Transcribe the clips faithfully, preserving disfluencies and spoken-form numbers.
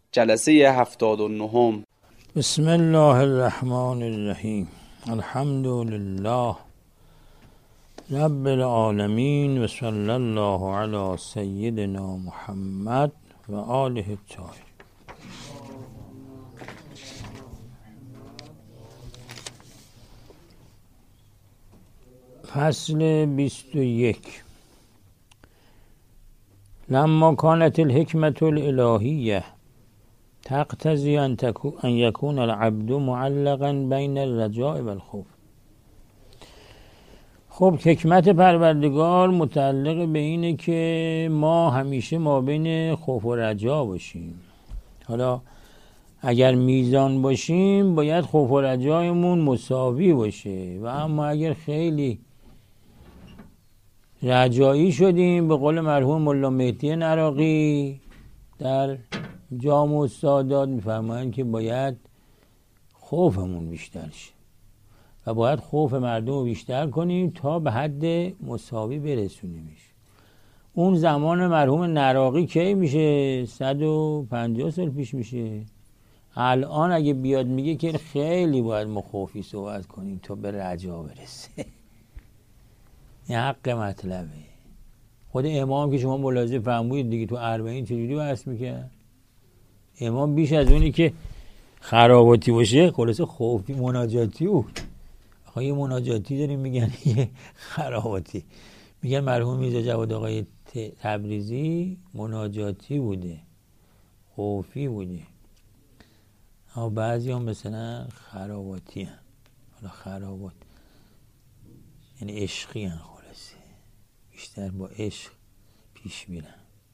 جلسه هفتاد و نهم. بسم الله الرحمن الرحیم. الحمد لله رب العالمین و صلی الله علی سیدنا محمد و آله الطاهرین. فصل بیست و یک. لما كانت الحکمة الالهیه تقتضی ان یکون العبد معلقا بین الرجاء و الخوف. خب حکمت پروردگار متعلق به اینه که ما همیشه ما بین خوف و رجا باشیم. حالا اگر میزان باشیم باید خوف و رجایمون مساوی باشه، و اما اگر خیلی رجایی شدیم، به قول مرحوم ملا مهدی نراقی در جامع السادات میفرمایند که باید خوفمون بیشتر شه و باید خوف مردم رو بیشتر کنیم تا به حد مساوی برسونیمش. اون زمان مرحوم نراقی کی میشه؟ صد و پنجاه سال پیش میشه. الان اگه بیاد میگه که خیلی باید ما خوفی صحبت کنیم تا به رجا برسه. این حق مطلبه. خود امام که شما ملاحظه فرمودید دیگه تو اربعین چجوری بحث میکرد؟ امام بیش از اونی که خراباتی باشه خلاصه خوفی مناجاتی بود. آقا یه مناجاتی داریم میگن یه خراباتی. میگن مرحوم میرزا جواد آقای تبریزی مناجاتی بوده، خوفی بوده. اما بعضی هم مثلا خراباتی هم. حالا خرابات یعنی عشقی هم، خلاصه بیشتر با عشق پیش میرن.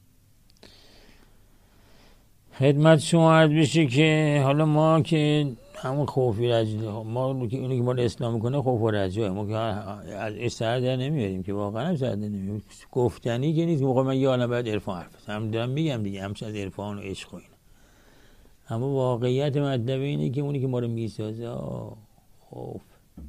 خدمت شما عرض بشه که حالا ما که همون خوفی رجا، ما که اونی که ما رو اسلام میکنه خوف و رجا، ما که از سر در نمیاریم که واقعا هم سر در نمیاریم. گفتنی که نیست که موقع من یه عالم باید عرفان حرف هم دارم میگم دیگه، همچه از عرفان و عشق و اینا. اما واقعیت مطلب اینه که اونی که ما رو میسازه خوف.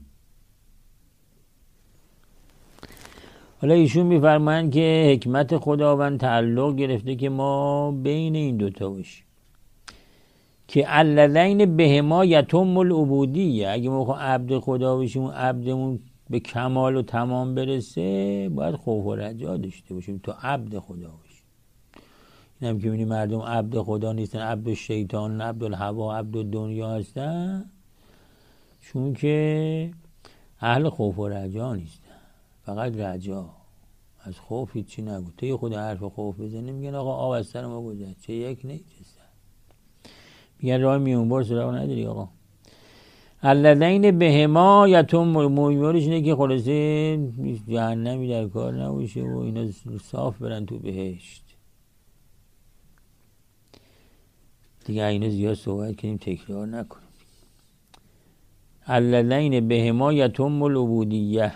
حالا ایشون میفرمایند که حکمت خداوند تعلق گرفته که ما بین این دوتا باشیم که اللذین بهما یتم العبودیه. اگه ما بخوایم عبد خدا باشیم و عبدمون به کمال و تمام برسه باید خوف و رجا داشته باشیم تا عبد خدا باشیم. این هم که می‌بینی مردم عبد خدا نیستن، عبد شیطان، عبد الهوا، عبد دنیا هستن، چون که اهل خوف و رجا نیستن، فقط رجا. از خوف هیچی نگو. تو یه خود حرف خوف بزنی میگن آقا آب از سر ما گذشت، چه یک نه چه سر. میگن راه میونبار سراغ نداری آقا. الذین بهما یتم، مویورش اینه که خلاصه جهنمی در کار نباشه و اینا صاف برن تو بهشت. دیگه اینا زیاد صحبت کنیم تکرار نکنیم. الذین بهما یتم العبودیه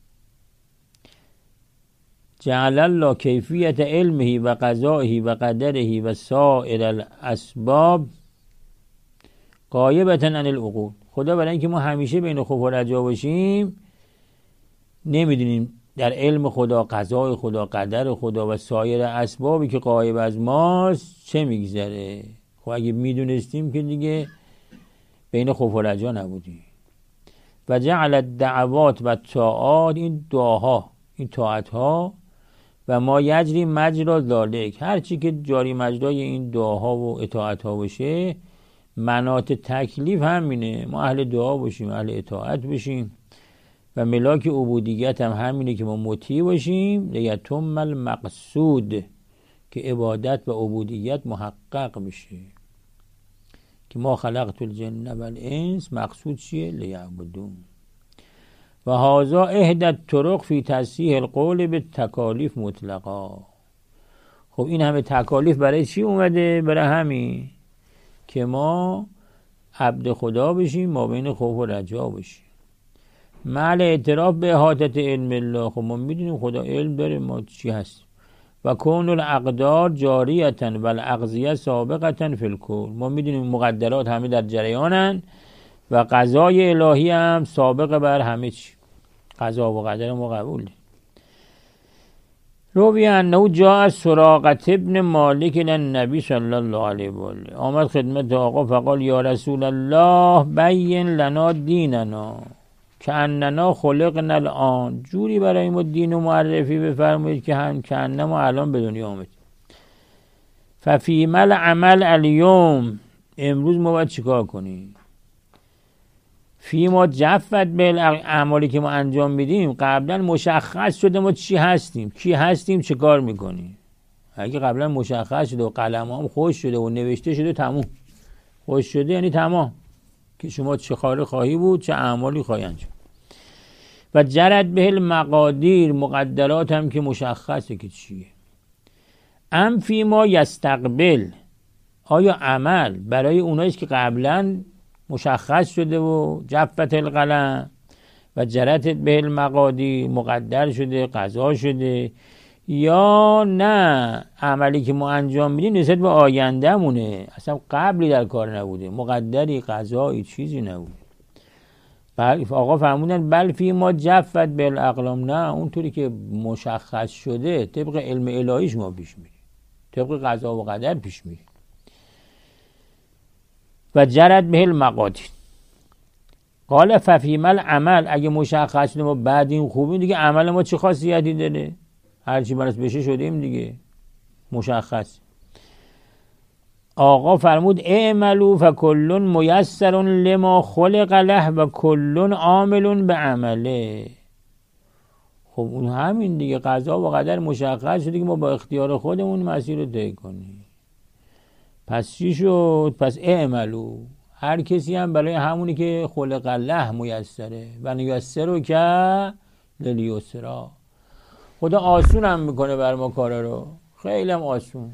جعل الله کیفیت علمه و قضائه و قدره و سائر الاسباب غایبة عن العقول. خدا برای اینکه ما همیشه بین خوف و رجا باشیم نمیدونیم در علم خدا، قضای خدا، قدر خدا و سایر اسبابی که غایب از ماست چه میگذره. خب اگه میدونستیم که دیگه بین خوف و رجا نبودیم. و جعل الدعوات و طاعات، این دعاها، این طاعتها، و ما یجری مجرا ذالک، هر چی که جاری مجرای این دعاها و اطاعتها باشه، مناط تکلیف همینه. ما اهل دعا باشیم، اهل اطاعت باشیم، و ملاک عبودیت هم همینه که ما مطیع باشیم. لیتم المقصود، که عبادت و عبودیت محقق بشه. که ما خلقت الجن و الانس، مقصود چیه؟ لیعبدون. و هذا احدى الطرق فی تصحیح القول به تکالیف مطلقا. خب این همه تکالیف برای چی اومده؟ برای همین که ما عبد خدا بشیم، ما بین خوف و رجا باشیم. مع اعتراف به احاطه علم الله. خب ما میدونیم خدا علم داره ما چی هست. و کون الاقدار جاریتا و الاقضیه سابقتا فی الکون. ما میدونیم مقدرات همه در جریانن و قضای الهی هم سابق بر همه چی. قضا و قدر ما قبول. روی انه جاء سراقة ابن مالک للنبی صلی الله علیه و آله، آمد خدمت آقا فقال یا رسول الله بین لنا دیننا کأننا خلقنا الآن، جوری برای ما دین و معرفی بفرمایید که هم کأن ما الان به دنیا آمدیم. ففیما العمل الیوم، امروز ما باید چیکار کنیم؟ فیما جفت به اعمالی که ما انجام میدیم قبلا مشخص شده ما چی هستیم، کی هستیم، چه کار میکنیم. اگه قبلا مشخص شده و قلم هم خوش شده و نوشته شده تموم، خوش شده یعنی تمام که شما چه کار خواهی بود، چه اعمالی خواهی انجام. و جرت به المقادیر، مقدرات هم که مشخصه که چیه. ام فیما یستقبل، آیا عمل برای اوناییست که قبلا مشخص شده و جفت القلم و جرت به المقادیر، مقدر شده، قضا شده، یا نه عملی که ما انجام میدیم نسبت به آینده مونه، اصلا قبلی در کار نبوده، مقدری، قضایی، چیزی نبوده. بل آقا فرمودن بل فی ما جفت به الاقلام، نه اونطوری که مشخص شده طبق علم الهیش ما پیش میریم، طبق قضا و قدر پیش میریم. و جرت به المقادیر. قال ففیما العمل، اگه مشخص شده ما بعد این خوبیم دیگه عمل ما چه خاصیتی داره؟ هرچی براش بشه شدیم دیگه، مشخص. آقا فرمود اعملوا فکل میسر لما خلق له و کل عامل به عمله. خب اون همین دیگه، قضا و قدر مشخص شده که ما با اختیار خودمون مسیر رو طی کنیم. پس چی شد؟ پس اعملوا، هر کسی هم برای همونی که خلق له میسره و نیسر که للیسرا. خدا آسون هم میکنه بر ما کارا رو، خیلی هم آسون.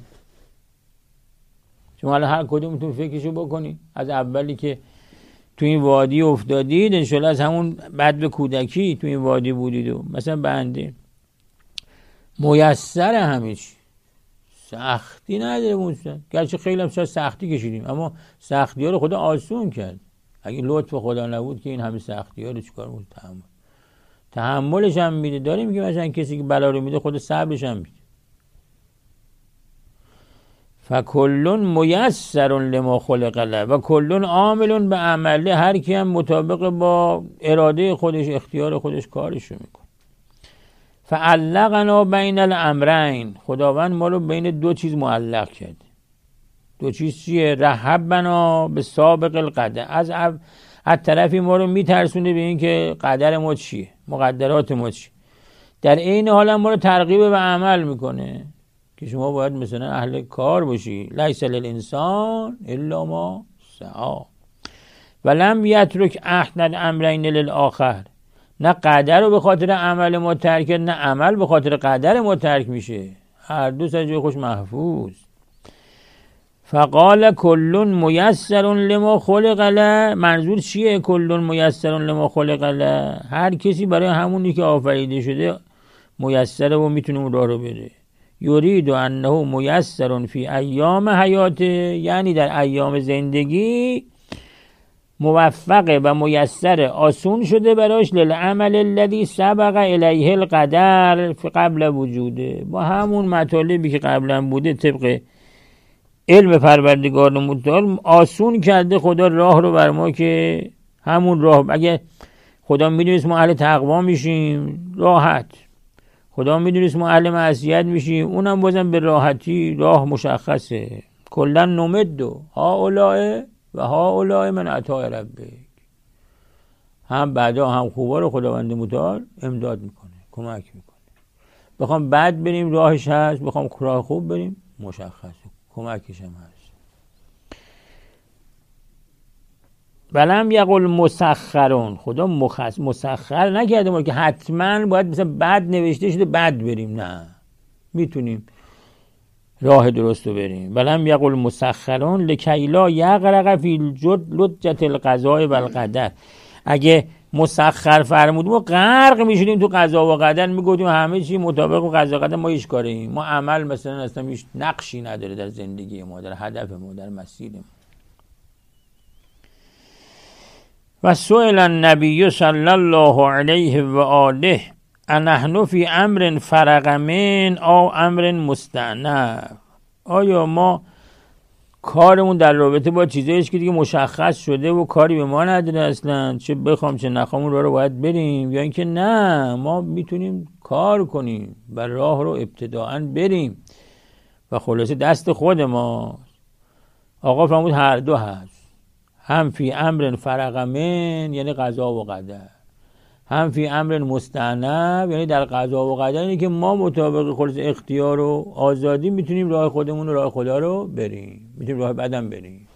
شما الان هر کدومتون فکرشو بکنید، از اولی که تو این وادی افتادید انشالله از همون بعد به کودکی تو این وادی بودید و مثلا بنده میسر همه چی، سختی نداره بودن، گرچه خیلی هم شاید سختی کشیدیم اما سختی ها رو خدا آسون کرد. اگه لطف خدا نبود که این همه سختی ها رو چیکار بود تحمل تحملش هم میده. داریم که مثلا کسی که بلا رو میده خدا صبرش هم میده. فکل میسر لما خلق له و کل عامل به عمله، هر کی هم مطابق با اراده خودش، اختیار خودش کارش رو میکنه. فعلقنا بین الامرین، خداوند ما رو بین دو چیز معلق کرد. دو چیز چیه؟ رهبنا به سابق القدر، از از طرفی ما رو میترسونه به این که قدر ما چیه، مقدرات ما چیه. در این حال ما رو ترغیب به عمل میکنه که شما باید مثلا اهل کار باشی. لیس للانسان الا ما سعی ولم یترک احد الامرین للآخر، نه قدر رو به خاطر عمل ما ترک، نه عمل به خاطر قدر ما ترک میشه، هر دو سر جای خوش محفوظ. فقال کل میسر لما خلق له، منظور چیه کل میسر لما خلق له؟ هر کسی برای همونی که آفریده شده میسره و میتونه اون راه رو بره. یرید انه میسر فی ایام حیاته، یعنی در ایام زندگی موفقه و میسر، آسون شده براش للعمل الذی سبق الیه القدر قبل وجوده، با همون مطالبی که قبلا بوده طبق علم پروردگار متعال آسون کرده خدا راه رو بر ما که همون راه. اگه خدا میدونست ما اهل تقوا میشیم راحت، خدا میدونست ما اهل معصیت میشیم اونم بازم به راحتی راه مشخصه. کلا نمدو ها اولائه و ها اولائه من عطای ربک، هم بعدا هم خوبا رو خداوند متعال امداد میکنه، کمک میکنه. بخوام بد بریم راهش هست، بخوام راه خوب بریم مشخصه، کمکش هم هست. ولم یقل مسخرون، خدا مخص... مسخر نکرده ما که حتما باید مثلا بد نوشته شده بد بریم، نه میتونیم راه درست رو بریم. ولم یقل مسخرون لکی لا یغرق فی الجد لجت القضاء و القدر، اگه مسخر فرمودیم و غرق میشدیم تو قضا و قدر، میگفتیم همه چی مطابق با قضا و قدر، ما هیچ کاریم، ما عمل مثلا اصلا هیچ نقشی نداره در زندگی ما، در هدف ما، در مسیر ما. و سئل النبی صلی الله علیه و آله انحن فی امر فرق من او امر مستأنف، آیا ما کارمون در رابطه با چیزایی که دیگه مشخص شده و کاری به ما نداره اصلا، چه بخوام چه نخوام اون راه رو باید بریم، یا اینکه نه ما میتونیم کار کنیم و راه رو ابتداعاً بریم و خلاصه دست خود ما. آقا فرمود هر دو هست، هم فی امر فرق من یعنی قضا و قدر، هم فی امر مستأنف یعنی در قضا و قدر اینه که ما مطابق خلاص اختیار و آزادی میتونیم راه خودمون و راه خدا رو بریم، میتونیم راه بدم بریم.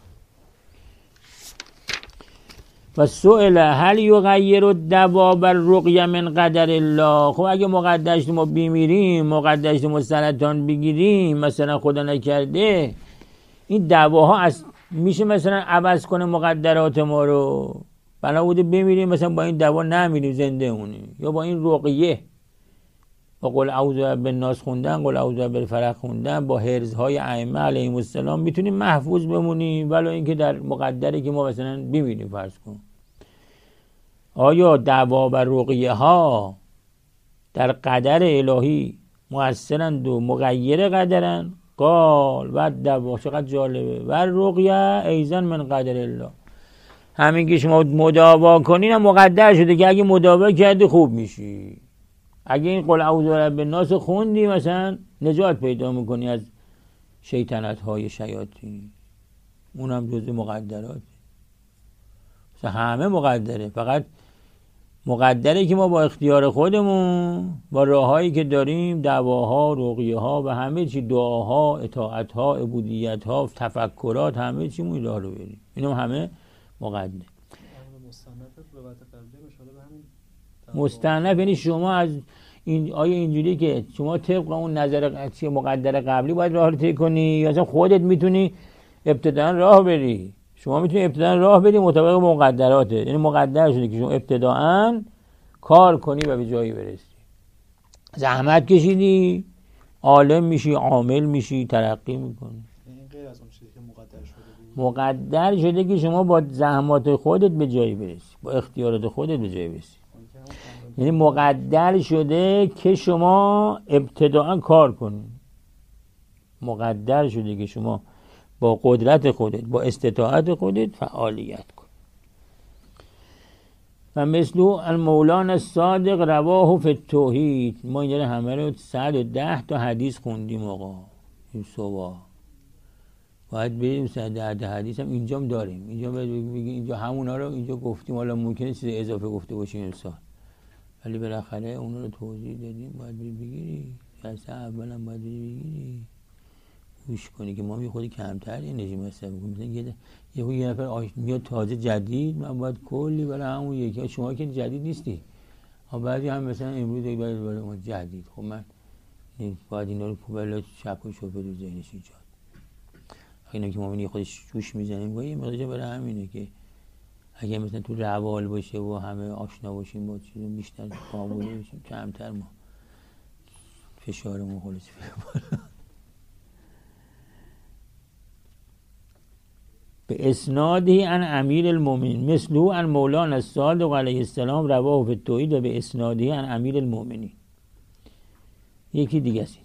و سئل هل یغیر الدوا بالرقیه من قدر الله، خب اگه مقدرش ما بیمیریم، مقدرش ما سرطان بگیریم، مثلا خدا نکرده این دواها از میشه مثلا عوض کنه مقدرات ما رو، بنا بوده بمیریم مثلا با این دوا نمیریم زنده مونیم، یا با این رقیه با قل اعوذ بالناس خوندن، قل اعوذ بالفلق خوندن، با حرزهای ائمه علیهم السلام میتونیم محفوظ بمونیم، ولی اینکه در مقدره که ما مثلا بمیریم فرض کن. آیا دوا و رقیه ها در قدر الهی مؤثرند و مغیر قدرند؟ قال و دوا، چقدر جالبه، و رقیه ایضا من قدر الله، همین که شما مداوا کنین هم مقدر شده که اگه مداوا کردی خوب میشی، اگه این قل اعوذ برب الناس خوندی مثلا نجات پیدا میکنی از شیطنت های شیاطین، اونم جزء مقدرات. مثلا همه مقدره، فقط مقدره که ما با اختیار خودمون با راههایی که داریم، دعواها، رقیه ها و همه چی، دعاها، اطاعت ها، عبودیت ها، تفکرات، همه چی مون راه رو بریم، اینم همه مقدر. مستأنف یعنی شما از این آیه اینجوری که شما طبق اون نظر مقدر قبلی باید راه رو طی کنی، یا اصلا خودت میتونی ابتداء راه بری، شما میتونی ابتداء راه بری مطابق مقدراته، یعنی مقدر شده که شما ابتداء کار کنی و به جایی برسی، زحمت کشیدی عالم میشی، عامل میشی، ترقی میکنی. این غیر از اون چیزی که مقدر شده بود. مقدر شده که شما با زحمات خودت به جایی برسی، با اختیارات خودت به جایی برسی، یعنی مقدر شده که شما ابتداء کار کنی، مقدر شده که شما با قدرت خودت، با استطاعت خودت فعالیت کن. و مثل المولان الصادق رواه فی التوحید، ما اینجا همه رو صد و ده تا حدیث خوندیم آقا، این صبح باید بریم صد و ده حدیث هم اینجا هم داریم، اینجا بگیم اینجا همونا رو اینجا گفتیم، حالا ممکنه چیز اضافه گفته باشیم امسال، ولی بالاخره اونا رو توضیح دادیم، باید بری بگیری، جلسه اول هم باید بری بگیری گوش کنی که ما یه خودی کمتر انرژی مصرف می‌کنیم. مثلا یه یه یه نفر آش... میاد تازه جدید، من باید کلی برای همون یکی، شما که جدید نیستی، اما بعضی هم مثلا امروز باید برای ما جدید، خب من باید اینا رو کوبل شک و شبهه رو ذهنش ایجاد، اینا که ما یه خودش جوش میزنیم با یه مقدار برای همینه که اگه مثلا تو روال باشه و همه آشنا باشیم با چیزا بیشتر قابل بشیم، کمتر ما فشارمون خلاص بیاره. به اسنادی عن امیر المؤمنین مثلو عن مولانا الصادق علیه السلام رواه فی التوحید و به اسنادی عن امیر المؤمنین. یکی دیگه است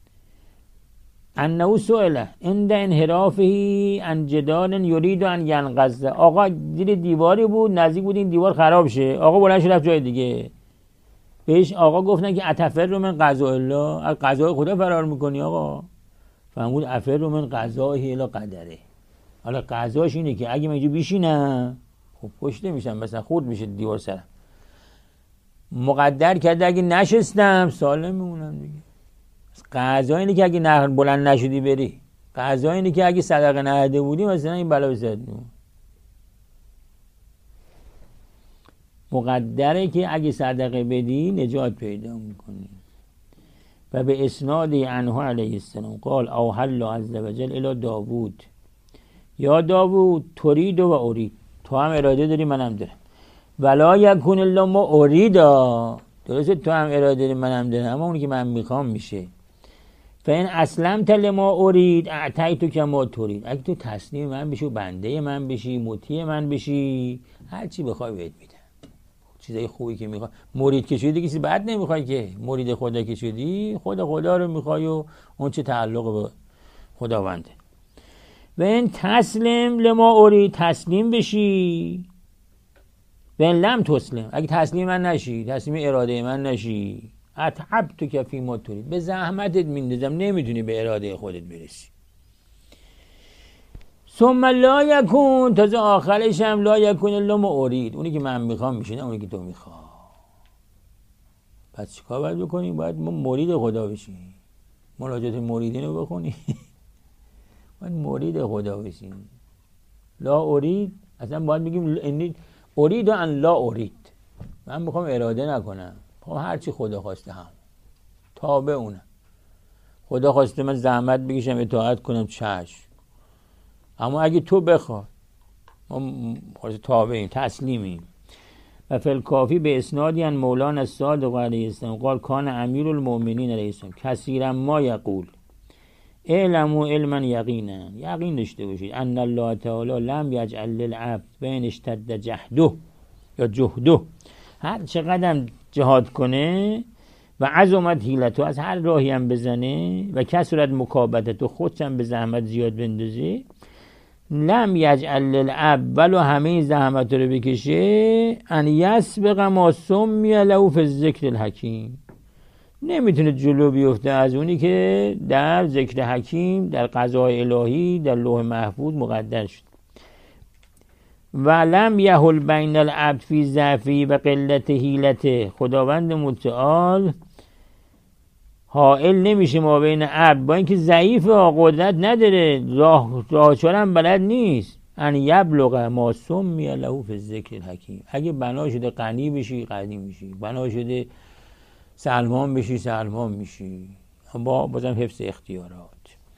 انه سئل عند انحرافه عن جدال یرید ان ینقض، آقا دیر دیواری بود، نزدیک بود این دیوار خراب شه، آقا بلند شد رفت جای دیگه، بهش آقا گفتن که اتفر رو من قضاء الله، از قضای خدا فرار میکنی آقا، فهمود افر رو من قضای الی قدره، حالا قضاش اینه که اگه من اینجا بیشینم خب کشته میشم، مثلا خورد میشه دیوار سرم، مقدر کرده اگه نشستم سالم میمونم دیگه. قضا اینه که اگه نه بلند نشدی بری، قضا اینه که اگه صدقه نهده بودی مثلا این بلا بسرت میمون. مقدره که اگه صدقه بدی نجات پیدا میکنی. و به اسناد عنه علیه السلام قال اوحی الله عز وجل الی داوود یا داوود ترید و ارید، تو هم اراده داری منم دارم، ولا یکون الا ما اریدا، درسته تو هم اراده داری منم دارم، اما اونی که من میخوام میشه. فین اسلمت لما ارید اعطیتک ما ترید، اگه تو تسلیم من بشی و بنده من بشی، مطیع من بشی، هر چی بخوای بهت میدم. چیزای خوبی که میخوای. مرید که شدی کسی بد نمیخوای، که مرید خدا که شدی خدا خدا رو میخوای و اون چه تعلق به خداونده. و این تسلیم لما اوری، تسلیم بشی. و این لم تسلم، اگه تسلیم من نشی، تسلیم اراده من نشی، اتعب تو کفی ما توری، به زحمتت میندازم، نمیتونی به اراده خودت برسی. ثم لا یکون، تازه آخرش هم لا یکون الا ما ارید، اونی که من میخوام میشه نه اونی که تو میخوای. پس چیکار باید بکنیم؟ باید ما مرید خدا بشیم، مناجات مریدین رو بخونیم. باید مرید خدا بشیم. لا ارید، اصلا باید بگیم ارید و ان لا ارید، من میخوام اراده نکنم، میخوام هرچی خدا خواسته هم تابع اونم. خدا خواسته من زحمت بکشم اطاعت کنم، چشم، اما اگه تو بخوای ما تابعیم، تسلیمیم. و فی الکافی به اسنادی ان مولانا الصادق علیه السلام قال کان امیر المؤمنین علیه السلام کثیرا ما یقول اعلموا علما یقینا، یقین داشته باشید ان الله تعالی لم یجعل للعبد بین اشتد جهده یا جهده، هر چقدر جهاد کنه و عظمت حیلتو، از هر راهی هم بزنه و کثرت مکابدتو، خودش هم به زحمت زیاد بندازه، لم یجعل للعبد، ولو همه زحمت رو بکشه، ان یسبق ما سمی له فی الذکر الحکیم، نمیتونه جلو بیفته از اونی که در ذکر حکیم، در قضای الهی، در لوح محفوظ مقدر شد. و لم یحل بین العبد فی ضعفی و قلت حیلته، خداوند متعال حائل نمیشه ما بین عبد با اینکه ضعیف و قدرت نداره، راه راهچار هم بلد نیست، ان یبلغ ما سمی له فی الذکر الحکیم، اگه بنا شده غنی بشی غنی میشی، بنا شده سلمان بشی سلمان میشی، با بازم حفظ اختیارات.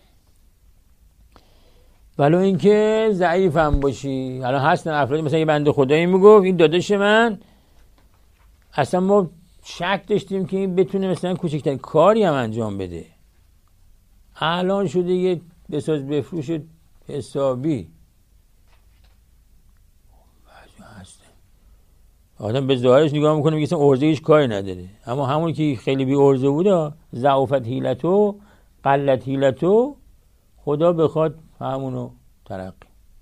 ولو اینکه ضعیف هم باشی. الان هستن افرادی مثلا یه بنده خدایی میگفت این داداش من، اصلا ما شک داشتیم که این بتونه مثلا کوچکترین کاری هم انجام بده، الان شده یه بساز بفروش حسابی. آدم به ظاهرش نگاه میکنه میگه اصلا ارزه هیچ کاری نداره، اما همون که خیلی بی ارزه بوده، ضعفت حیلتو قلت حیلتو، خدا بخواد همونو ترقی.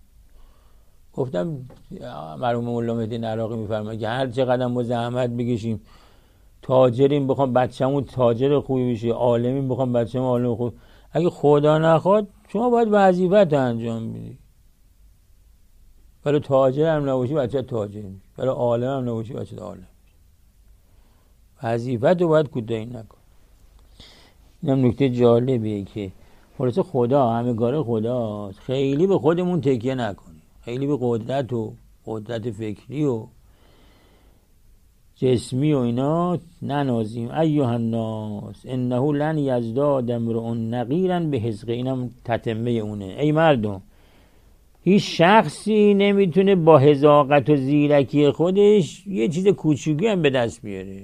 گفتم مرحوم مولا مهدی عراقی میفرماید که هر چقدر ما زحمت بکشیم، تاجریم بخوام بچه‌مون تاجر خوبی بشه، عالمیم بخوام بچه‌مون عالم خوب، اگه خدا نخواد شما باید وظیفت انجام بدی. ولی تاجر هم نباشی بچه تاجر میشه، ولی عالم هم نباشی بچه عالم میشه. وظیفت رو باید کوتاهی نکن. اینم نکته جالبیه که خلاصه خدا همه‌کار خداست، خیلی به خودمون تکیه نکنیم، خیلی به قدرت و قدرت فکری و جسمی و اینا ننازیم. ایها الناس انه لن یزداد امرؤ نقیرا به حذق، اینم تتمه اونه. ای مردم، هیچ شخصی نمیتونه با حذاقت و زیرکی خودش یه چیز کوچیکی هم به دست بیاره.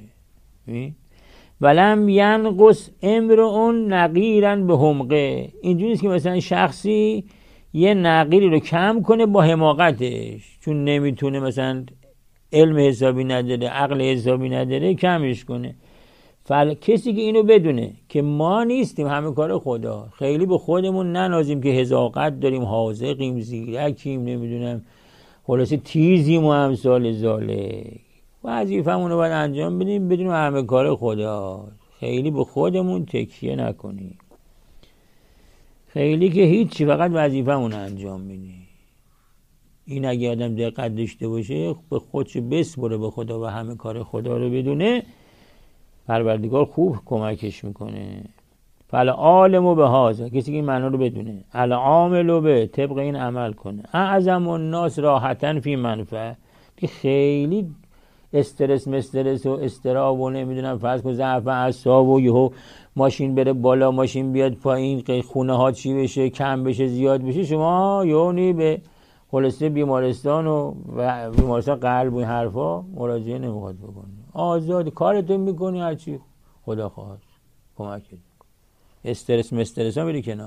ولم ینقص امرؤ نقیرا به حمقه، اینجوری نیست که مثلا شخصی یه نقیری رو کم کنه با حماقتش، چون نمیتونه مثلا علم حسابی نداره، عقل حسابی نداره، کمش کنه. فل... کسی که اینو بدونه که ما نیستیم همه کار خدا، خیلی به خودمون ننازیم که حذاقت داریم، حاذقیم، زیرکیم، نمیدونم خلاصه تیزیم و امثال ذالک، وظیفه‌مون رو باید انجام بدیم بدون همه کار خدا. خیلی به خودمون تکیه نکنیم، خیلی که هیچی، فقط وظیفه‌مون رو انجام بدیم. این اگه آدم دقت داشته باشه، به خودش بسپره به خدا و همه کار خدا رو بدونه، پروردگار خوب کمکش میکنه. فل عالمو به هازا، کسی که این معنا رو بدونه، العاملو به طبق این عمل کنه، اعظم الناس راحتن فی منفعه، که خیلی استرس مسترس و استراب و نمیدونم فرض کن ضعف اعصاب و یهو ماشین بره بالا ماشین بیاد پایین، خونه ها چی بشه، کم بشه زیاد بشه، شما یعنی به خلاصه بیمارستان و بیمارستان قلب و این حرفا مراجعه نمیخواد بکنی، آزاد کارتون میکنی، هرچی خدا خواهد کمکت میکنه. استرس مسترس ها بری کنار.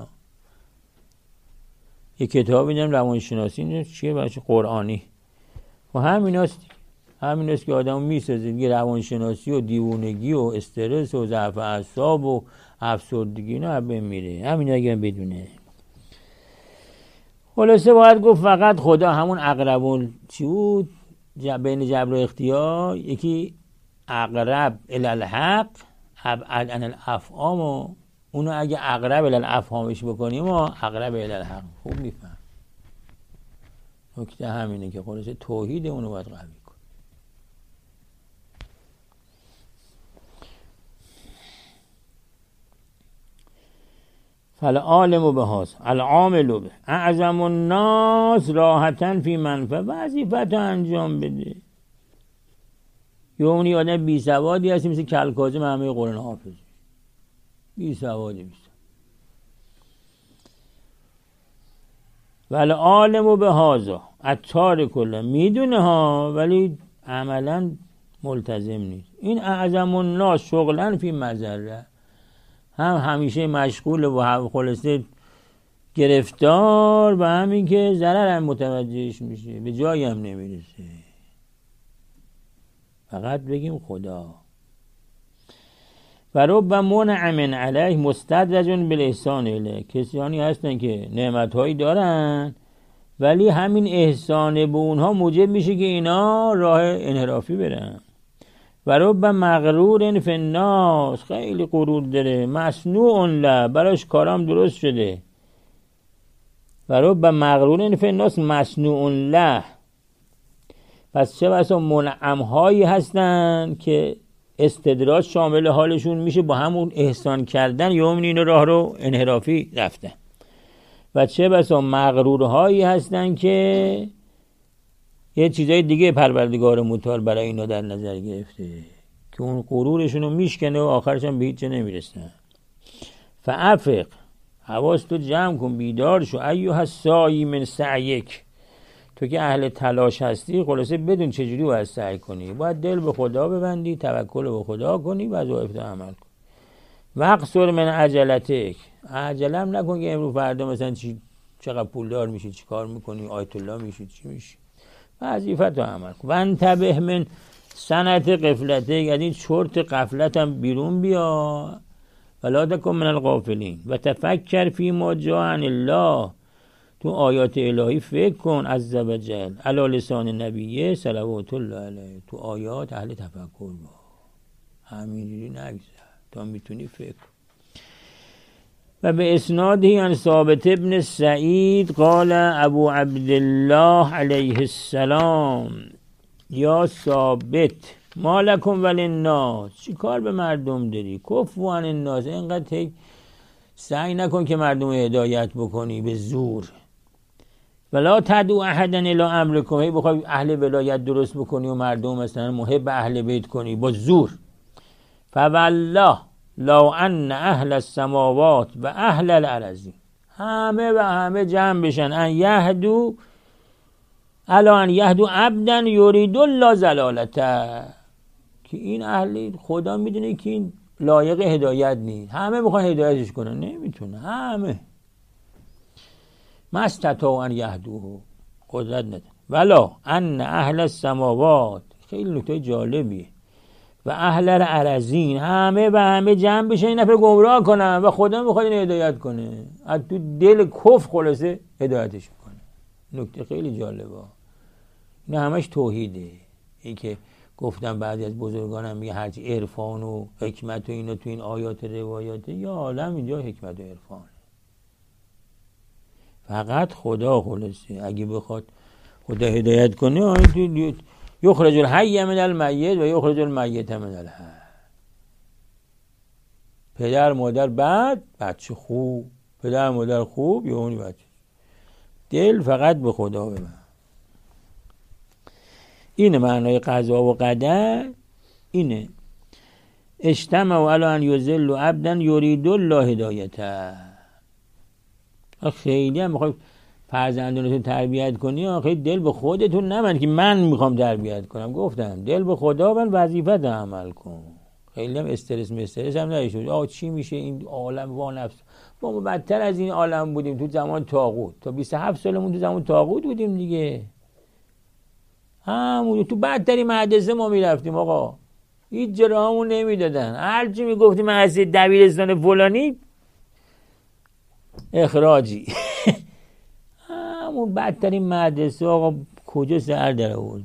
یه کتاب میدم روانشناسی چیه بچه، قرآنی و همین هست. همین است که آدم میسازه دیگه. روانشناسی و دیوونگی و استرس و ضعف اعصاب و افسردگی اینا هم میره. همین اگه بدونه. خلاصه باید گفت فقط خدا همون اقربون چی بود بین جبر و اختیار، یکی اقرب الالحق ابعد عن الافهام، و اونو اگه اقرب الالافهامش بکنیم و اقرب الالحق خوب میفهم. نکته همینه که خلاصه توحید اونو باید قوی کن. فالعالم بهاز العامل به اعظم الناس راحتن فی منفعه، وظیفت انجام بده. یه اونی آدم بی سوادی هستی مثل کلکازم همه قرآن حافظ، بی سوادی بی سواد. والعالم بهازا عطار کلا میدونه ها ولی عملا ملتزم نیست. این اعظم الناس شغلن فی مضره، هم همیشه مشغول و هم خلاصه گرفتار و همین که ضرر هم متوجهش میشه، به جایی هم نمیرسه. فقط بگیم خدا. و رب منعم علیه مستدرج بالاحسان الیه، کسانی هستن که نعمتهایی دارن ولی همین احسان به اونها موجب میشه که اینا راه انحرافی برن. و رب مغرور فی الناس، خیلی غرور داره، مصنوع له، براش کارام درست شده. و رب مغرور فی الناس مصنوع له، پس چه بسا منعم هایی هستن که استدراج شامل حالشون میشه با همون احسان کردن یا همون این راه رو انحرافی رفتن. و چه بسا مغرورهایی هستن که یه چیزای دیگه پروردگار متعال برای اینا در نظر گرفته که اون غرورشون رو میشکنه و آخرش هم به هیچ جا نمیرسن. فافق، حواستو جمع کن، بیدار شو. ایها السعی من سعیک، تو که اهل تلاش هستی خلاصه بدون چجوری باید سعی کنی. باید دل به خدا ببندی، توکل به خدا کنی و وظایف عمل کن. وقصر من عجلتک، عجلم نکن که امروز فردا مثلا چی چقدر پولدار میشی، چی کار میکنی، آیت الله میشی، چی میشی. وظیفت رو عمل کن. و انتبه من سنت غفلته، یعنی چرت غفلتم بیرون بیا. ولا تکن من الغافلین و تفکر فی ما جاء عن الله، تو آیات الهی فکر کن عز و جل علی لسان نبیه صلوات الله علیه. تو آیات اهل تفکر با، همینجوری نگذر تا میتونی فکر. و به اسناده عن ثابت ابن سعید قال ابو عبدالله علیه السلام یا ثابت ما لکم وللناس، چی کار به مردم داری؟ کفوا عن الناس، اینقدر سعی نکن که مردم هدایت بکنی به زور. ولا تدعو احدا الی امرکم، هی بخوای اهل ولایت درست بکنی و مردم مثلا محب اهل بیت کنی با زور. فوالله لو ان اهل السماوات و اهل الارض، همه و همه جمع بشن ان یهدو الا ان یهدو عبدا یرید الله ضلالته، که این اهل خدا میدونه که این لایق هدایت نیست، همه میخوان هدایتش کنن، نمیتونه. همه مستطاعوا ان یهدوه، قدرت نداره. ولا ان اهل السماوات، خیلی نکته جالبیه، و اهل الارضین، همه و همه جمع بشن این نفر گمراه کنن و خدا میخواد این هدایت کنه، از تو دل کفر خلاصه هدایتش کنه. نکته خیلی جالبه. این همش توحیده. این که گفتم بعضی از بزرگانم میگه هرچی عرفان و حکمت و اینا تو این آیات روایاته، یا عالم اینجا حکمت و عرفان، فقط خدا خلاصه اگه بخواد خدا هدایت کنه. یخرج الحی من المیت و یخرج المیت من الحی، پدر مادر بعد بچه خوب، پدر مادر خوب یا اونی بچه. دل فقط به خدا ببند. اینه معنای قضا و قدر. اینه اجتمعوا علی ان یضلوا عبدا یرید الله هدایته. خیلی هم میخوای فرزندانتون تربیت کنی، خیلی دل به خودتون نبند که من میخوام تربیت کنم. گفتم دل به خدا بند، وظیفت عمل کن. خیلی هم استرس مسترس هم نداشته. آه چی میشه این عالم وا نفس، ما بدتر از این عالم بودیم تو زمان طاغوت. تا بیست و هفت سالمون تو زمان طاغوت بودیم دیگه. همون تو بدترین مدرسه ما میرفتیم آقا، هیچ جا همون نمیدادن، هرچی میگفتیم مدرسه دبیرستان فلانی اخراجی. همون بدترین مدرسه آقا کجا سر در آورد؟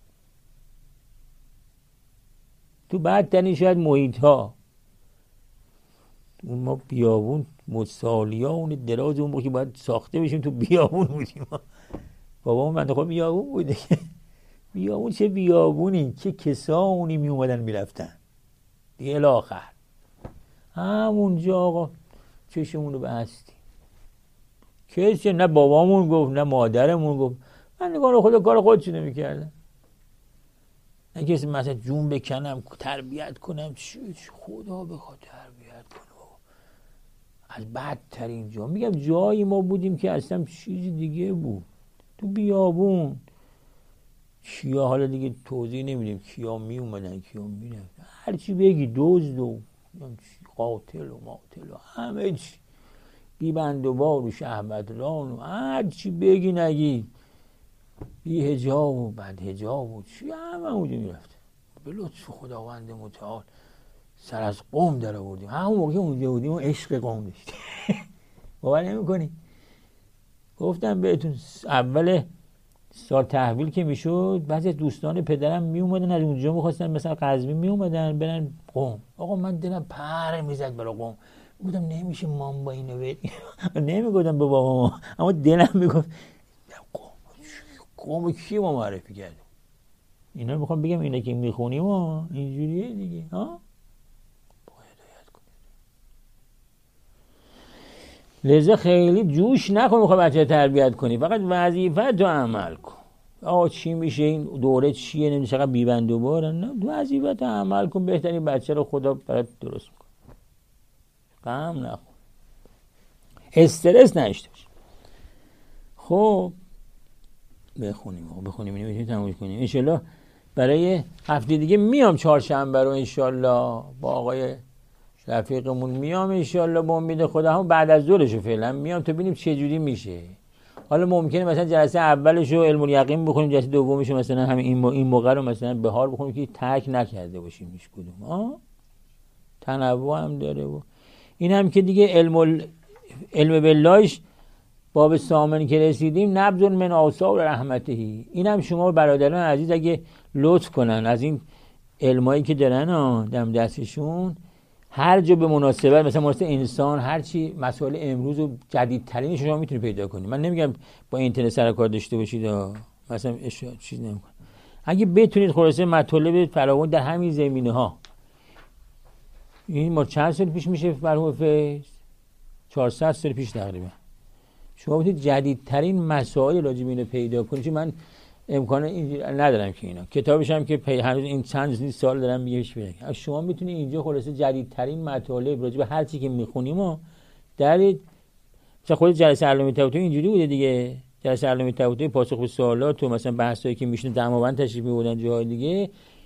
تو بدترین شاید محیط ها. اون ما بیابون مصالی ها اون دراز اون بود که باید ساخته بشیم، تو بیابون بودیم. بابا اون بنده خب بیابون بوده. بیابون چه بیابونی، چه کسانی می اومدن می رفتن دیگه الاخر. همونجا آقا چشمون رو بستیم. کسی نه بابامون گفت نه مادرمون گفت، من نگاه خدا کار خودشونه میکردم. نه کسی مثلا جون بکنم تربیت کنم، چی خدا بخواد تربیت کنه. از بدترین جا میگم جایی ما بودیم که اصلا چیز دیگه بود، تو بیابون. کیا حالا دیگه توضیح نمیدیم کیا می اومدن کیا می رفتن، هرچی بگی دزد و قاتل و ماتل و همه چی، بی بند و بار و شهوتران و هرچی بگی نگی، بی حجاب و بد حجاب و چی، همه اونجا می رفتن. به لطف خداوند متعال سر از قوم در آوردیم. همون موقع اونجا بودیم و عشق قوم داشتیم. باور نمی کنی؟ گفتم بهتون اول سال تحویل که میشد بعضی دوستان پدرم می اومدن از اونجا میخواستن مثلا قزوین می اومدن برن قم. آقا من دلم پر میزد برای قم، گفتم نمیشه مام با اینو بریم. نمیگفتم به بابا، اما دلم میگفت قم قم کی ما معرفی کرد. اینا میخوام بگم اینا که میخونیم ها اینجوریه دیگه ها. لذا خیلی جوش نکن میخوای بچه تربیت کنی، فقط وظیفه تو عمل کن. آقا چی میشه این دوره چیه نمیشه چقدر بیبند و بارن، نه وظیفه تو عمل کن، بهترین بچه رو خدا برات درست میکن. غم نخور، استرس نشته باش. خب بخونیم بخونیم اینو میتونیم تموم کنیم ان شاءالله. برای هفته دیگه میام چهارشنبه رو ان شاءالله با آقای رفیقمون میام ان شاءالله با امید خدا، هم بعد از ظهرشو فعلا میام تا ببینیم چه جوری میشه. حالا ممکنه مثلا جلسه اولشو علم الیقین بخونیم، جلسه دومشو مثلا همین این این موقع رو مثلا بهار بخونیم که تک نکرده باشیم هیچ کدوم. ها تنوع هم داره و این هم که دیگه علم ال... علم باللهش باب ثامن که رسیدیم، نبذ من آثار رحمتهی. این هم شما برادران عزیز اگه لطف کنن از این علمایی که دارن ها دم دستشون، هر جا به مناسبت مثلا مناسبت انسان هر چی مسائل امروز و جدیدترین شما میتونید پیدا کنید. من نمیگم با اینترنت سر کار داشته باشید مثلا چیز نمیکنه، اگه بتونید خلاصه مطالب فراوان در همین زمینه ها. این ما چند سال پیش میشه مرحوم فیض، چهارصد سال پیش تقریبا شما بتونید جدیدترین مسائل راجع به اینو پیدا کنید. چون من امکان این ندارم که اینا کتابش هم که پی هنوز این چند سال دارم میگمش بگم. شما میتونید اینجا خلاصه جدیدترین مطالب راجع به هر چی که میخونیم و در مثلا خود جلسه علامه طباطبایی اینجوری بوده دیگه. جلسه علامه طباطبایی پاسخ به سوالات و مثلا بحثایی که میشن دماوند تشریح می‌بردن جاهای دیگه،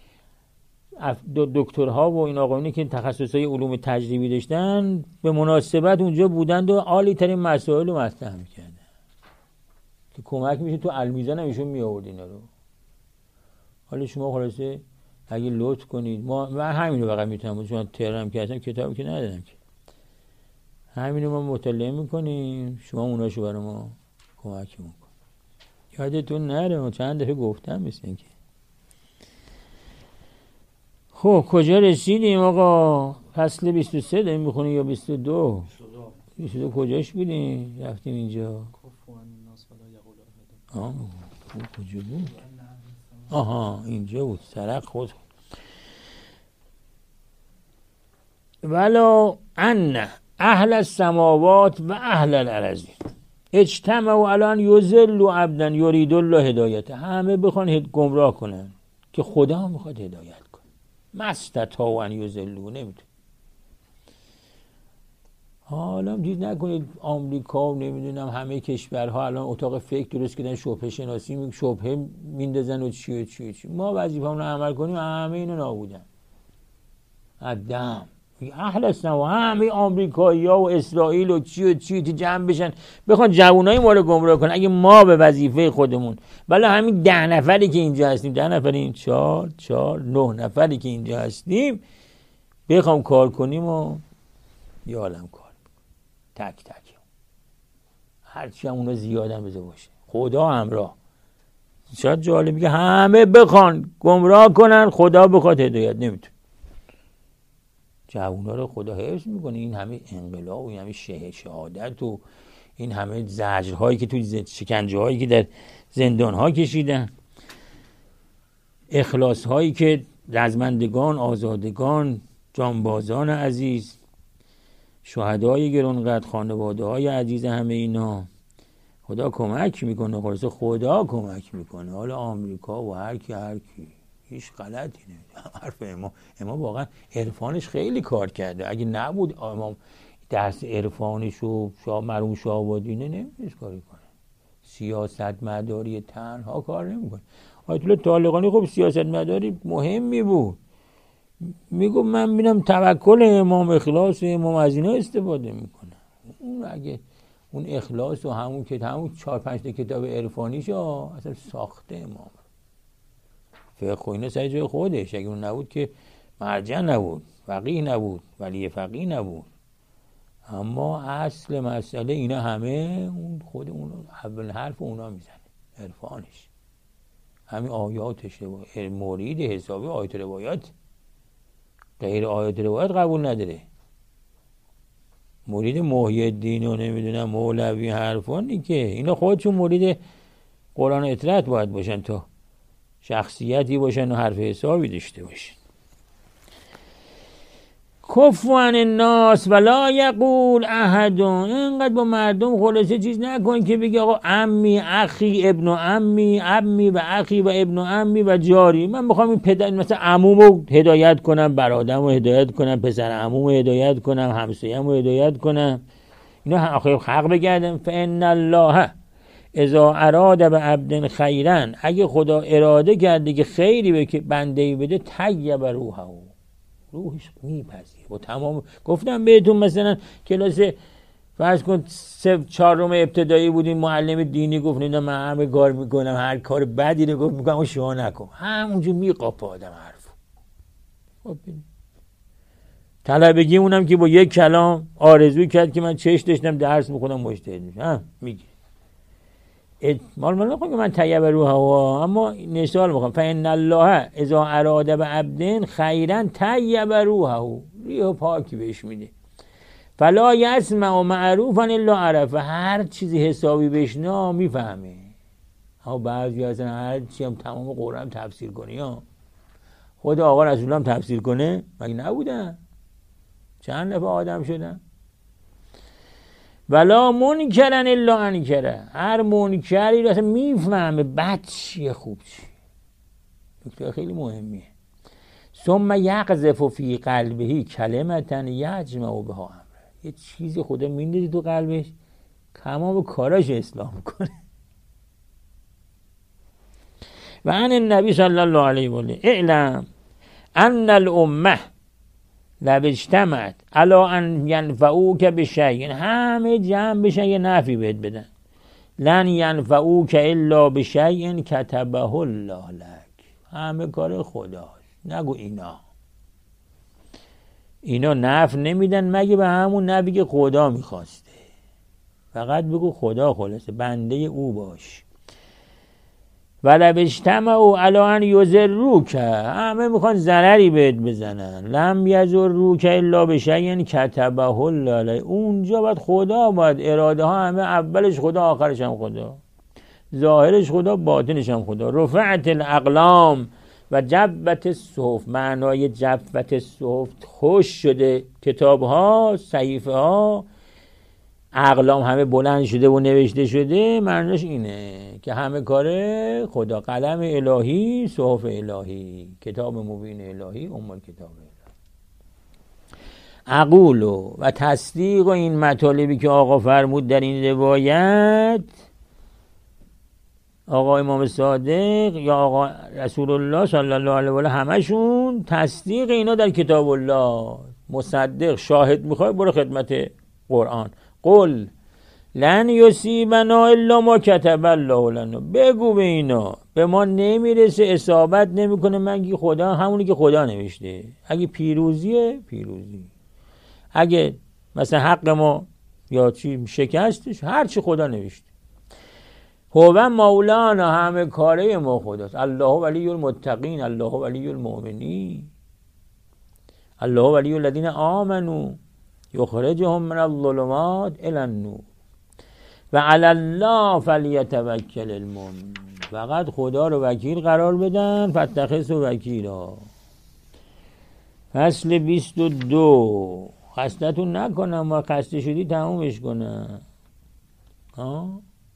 دکترها و این آقایونی که تخصصهای علوم تجریبی داشتن به مناسبت اونجا بودند و عالی ترین مسائل رو مطرح می‌کردن که کمک میشه تو المیزان هم ایشون می آورد اینا رو. حالا شما خلاصه اگه لطف کنید، ما من همین رو فقط میتونم، چون تهران که هستم کتابی که ندارم که، همین رو ما مطالعه میکنیم، شما اوناشو برای ما کمک میکنید. یادتون نره ما چند دفعه گفتم مثل این که. خب کجا رسیدیم آقا؟ فصل بیست و سه داریم میخونیم یا بیست و دو؟ بیست و دو کجاش بودیم؟ رفتیم اینجا. آه کجا بود؟ آها اینجا بود. سرق خود ولو ان اهل السماوات و اهل الارض اجتمعوا علی ان یضلوا عبدا یرید الله هدایته. همه بخوان گمراه کنن که خدا میخواد هدایت کنه، مستطاعوا ان یضلوا، نمیتونه. حالا دید نکنید آمریکا نمیدونم همه کشورها الان اتاق فکر درست کردن، شبهه شناسی شبهه میندازن و چی و چی و چی. ما وظیفه‌مون رو عمل کنیم، همه اینو نابودن. عدم اهل هستن و همه آمریکایی ها و اسرائیل و چی و چی تی جمع بشن بخوان جوانای ما رو گمراه کنن. اگه ما به وظیفه خودمون بله همین ده نفری که اینجا هستیم، ده نفری این چهار چهار نه نفری که اینجا هستیم بخوام کار کنیم و یه عالم کار تک تک هرچی هم اونا زیادن بزه باشه خدا همراه. شاید جالب میگه همه بخوان گمراه کنن خدا بخواد هدایت نمیتون. جوونا رو خدا حفظ میکنه. این همه انقلاب و این همه شهادت و این همه زجرهایی که توی شکنجه هایی که در زندان ها کشیدن، اخلاص هایی که رزمندگان، آزادگان، جانبازان عزیز، شهدای گرانقدر، خانواده های عزیز، همه اینا خدا کمک میکنه. خلاص خدا کمک میکنه. حالا آمریکا و هر کی هر کی هیچ غلطی نمیده. حرف امام امام واقعا عرفانش خیلی کار کرده. اگه نبود امام درس عرفانش و شاه مرحوم شاه‌آبادی نمیتونست کاری کنه. سیاست مداری تنها کار نمیکنه. آیت الله طالقانی خب سیاست مداری مهمی بود. میگو من میرم توکل امام، اخلاص امام، از اینا استفاده میکنه. اون اگه اون اخلاص و همون که همون چهار پنج تا کتاب عرفانیش اصلا ساخته امام فقه و اینا سر جای خودش. اگه اون نبود که مرجع نبود، فقیه نبود، ولی فقیه نبود. اما اصل مسئله اینا همه اون خود اون اول حرف اونا میزنه عرفانش، همین آیاتشه و مرید حسابی آیات روایات. غیر آیات روایت قبول نداره. مرید محی الدین و نمیدونم مولوی حرفانی که اینا خودشون مرید قرآن و اطاعت باید باشن تا شخصیتی باشن و حرف حسابی داشته باشن. کفوا عن الناس ولا یقول احد. اینقدر با مردم خلاصه چیز نکن که بگی آقا عمی اخی ابن عمی، عمی و اخی و ابن عمی و جاری. من میخوام این پدر مثلا عمومو هدایت کنم، برادرمو هدایت کنم، پسر عمومو هدایت کنم، همسایه‌مو هدایت کنم. اینا آخه حق بگردم. فان الله اذا اراد به عبد خیرا، اگه خدا اراده کرده که خیری به بنده‌ای بده، طیب روحه، روحش میپذیره با تمام. گفتم بهتون مثلا کلاس فرض کن سه چهارم ابتدایی بودیم، معلم دینی گفت نه من همه کار میکنم، هر کار بدی رو گفت میکنم و شما نکن، همونجور میقاپه آدم حرفو. خب طلبگی اونم که با یک کلام آرزوی کرد که من چش داشتم درس میخونم مجتهد میشم میگه مال من نخوام که من طیب روح هوا، اما نشال میخوام فان الله اذا اراد به عبد خیرا طیب روحه، ریح پاکی بهش میده. فلا یسمع معروفا الا عرفه، هر چیزی حسابی بشنا میفهمه. ها بعضی هستن هر چی هم تمام قرآن تفسیر کنی ها، خود آقا رسول هم تفسیر کنه مگه نبودن؟ چند نفر آدم شدن؟ ولا منکرن الا انکره، هر منکری رو اصلا میفهمه بد چیه خوب چیه. نکته خیلی مهمیه. ثم یقذف فی قلبه کلمتا یجمع بها امره، یه چیزی خدا میندازه تو قلبش تمام کاراش اصلاح کنه. و عن النبی صلی الله علیه و آله اعلم ان الامه لو اجتمعت علی ان ینفعوک بشیء، همه جمع بشن یه نفعی بهت بدن، لن ینفعوک الا بشیء کتبه الله لک، همه کار خداست. نگو اینا اینا نفع نمیدن مگه به همون نفعی که خدا میخواسته. فقط بگو خدا خلاصه بنده او باش. ولو اجتمعوا علی ان یضروک، همه میخوان ضرری بهت بزنن، لم یضروک الا بشیء کتبه الله، اونجا باید خدا، باید اراده ها همه اولش خدا آخرش هم خدا، ظاهرش خدا باطنش هم خدا. رفعت الاقلام و جبت الصحف، معنای جبت الصحف خوش شده کتاب ها، صحیفه ها، اقلام همه بلند شده و نوشته شده، معنیش اینه که همه کار خدا، قلم الهی، صحف الهی، کتاب مبین الهی، ام کتاب الهی. اقول و تصدیق و این مطالبی که آقا فرمود در این روایت، آقا امام صادق یا آقا رسول الله صلی الله علیه و آله، همشون تصدیق اینا در کتاب الله، مصدق شاهد میخوای برو خدمت قرآن. قل لن یصیبنا الا ما کتب الله لنا، بگو به اینا به ما نمیرسه، اصابت نمیکنه مگه خدا همونی که خدا نوشته. اگه پیروزیه پیروزی، اگه مثلا حق ما یا چی شکستش، هر چی خدا نوشته. هو مولانا، همه کاره ما خداست. الله ولی المتقین، الله ولی المؤمنین، الله ولی الذین آمنوا یخرجهم من الظلمات الی النور و علی الله فلیتوکل المؤمنون. فقط خدا رو وکیل قرار بدن، فاتخذوا وکیلا. فصل بیست و دو. خستتون نکنم، ما خسته شدی تمومش کنم. ها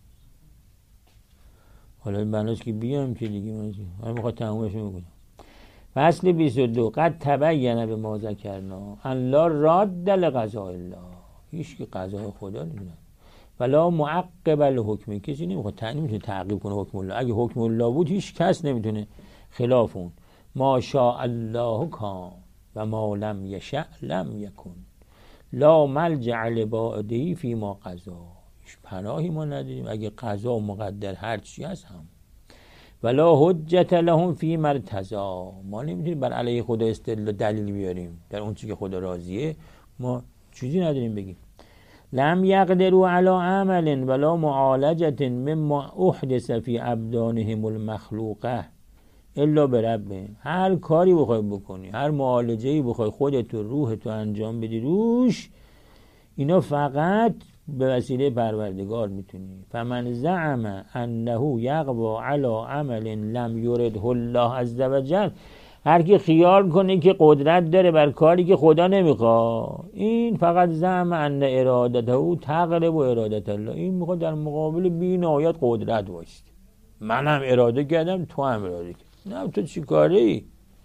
حالا بناست که بیام که دیگه من میخواد تمومش میکنم. فصل بیست و دو. قد تبین به ما ذکرنا ان لا راد لقضاء الله، هیچ که قضای خدا نمیدونه. ولا معقب لحکم، کسی نمیخواد تعنی میتونه تعقیب کنه حکم الله. اگه حکم الله بود هیچ کس نمیتونه خلاف اون. ما شاء الله کان و ما لم یشاء لم یکن، لا ملجأ لبعده فی ما قضا. هیچ پناهی ما نداریم اگه قضا مقدر هر چی هست هم. ولا حجت لهم فی ما ارتضی، ما نمیتونیم بر علیه خدا استدلال دلیل بیاریم در اون چیزی که خدا راضیه، ما چیزی نداریم بگیم. لم یقدروا علی عمل ولا معالجه مما احدث فی ابدانهم المخلوقه الا بربهم. هر کاری بخوای بکنی، هر معالجه‌ای بخوای خودت و روحت رو انجام بدی روش، اینا فقط به وسیله پروردگار میتونی. فمن زعم انه یقوی علی عمل لم یرده الله عز وجل، هر کی خیال کنه که قدرت داره بر کاری که خدا نمیخواد، این فقط زعم ان ارادته تغلب و ارادت الله. این میخواد در مقابل بی‌نهایت قدرت باشید. منم اراده کردم تو هم اراده کردی، نه تو چی کاری؟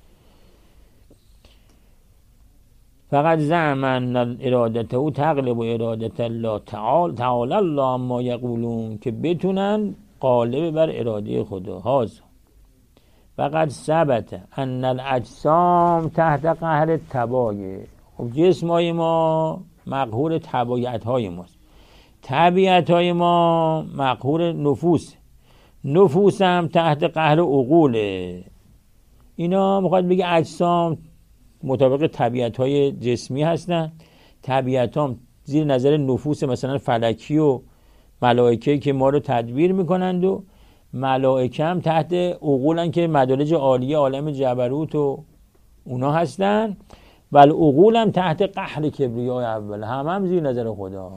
فقط زعم ان ارادته تغلب و ارادت الله تعالی تعالی الله اما یقولون، که بتونن غالب بر اراده خدا. هاز فقط ثبت ان الاجسام تحت قهر تبایع. خب جسمای ما مقهور تبایعات های ماست، طبیعت های ما مقهور نفوس، نفوس هم تحت قهر عقوله. اینا میخواد بگه اجسام مطابق طبیعت های جسمی هستن، طبیعت هم زیر نظر نفوس مثلا فلکی و ملائکه که ما رو تدبیر میکنند، و ملائکه هم تحت عقولن که مدارج عالیه عالم جبروت و اونا هستن، ولی عقول هم تحت قهر کبریای اول، هم هم زیر نظر خدا.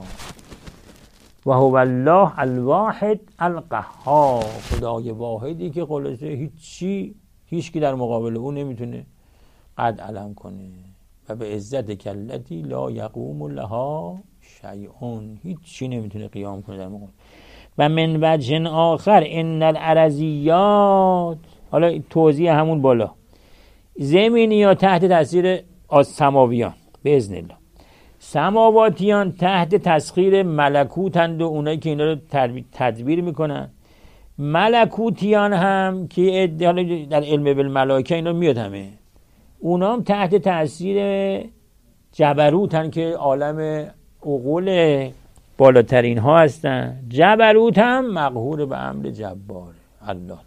و هو الله الواحد القهار، خدای واحدی که خلاصه هیچی هیچ کی در مقابل اون نمیتونه قد علم کنه. و به عزت کلتی لا یقوم لها شیئون، هیچی نمیتونه قیام کنه در مقابل. و من وجه آخر ان الارضیات، حالا توضیح همون بالا، زمینی یا تحت تاثیر سماویان باذن الله، سماواتیان تحت تسخیر ملکوتند و اونایی که اینا رو تدبیر میکنن. ملکوتیان هم که در علم بالملائکه اینا میاد همه، اونا هم تحت تاثیر جبروتن که عالم عقول بالاترین ها هستن. جبروت هم مقهور به امر جبار الله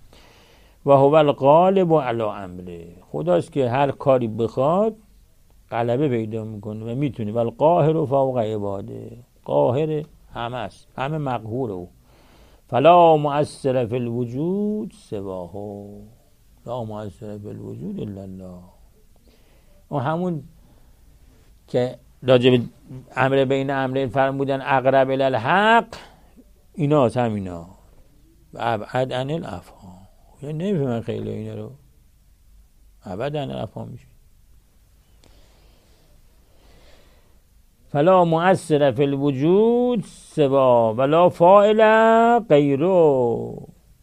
و هو الغالب علی امره، خداست که هر کاری بخواد غلبه پیدا میکنه و میتونه. و القاهر فوق عباده، قاهر همه است، همه مقهور او. فلا مؤثر فی الوجود سواه، لا مؤثر فی الوجود الا الله. و همون که راجب امر بین امرین فرمودن اقرب الی الحق، اینا هست همینا. و ابعد عن الافهام، یعنی نمیفهمن خیلی اینا رو، ابعد عن الافهام میشه. فلا مؤثر فی الوجود سوا ولا فاعل غیره،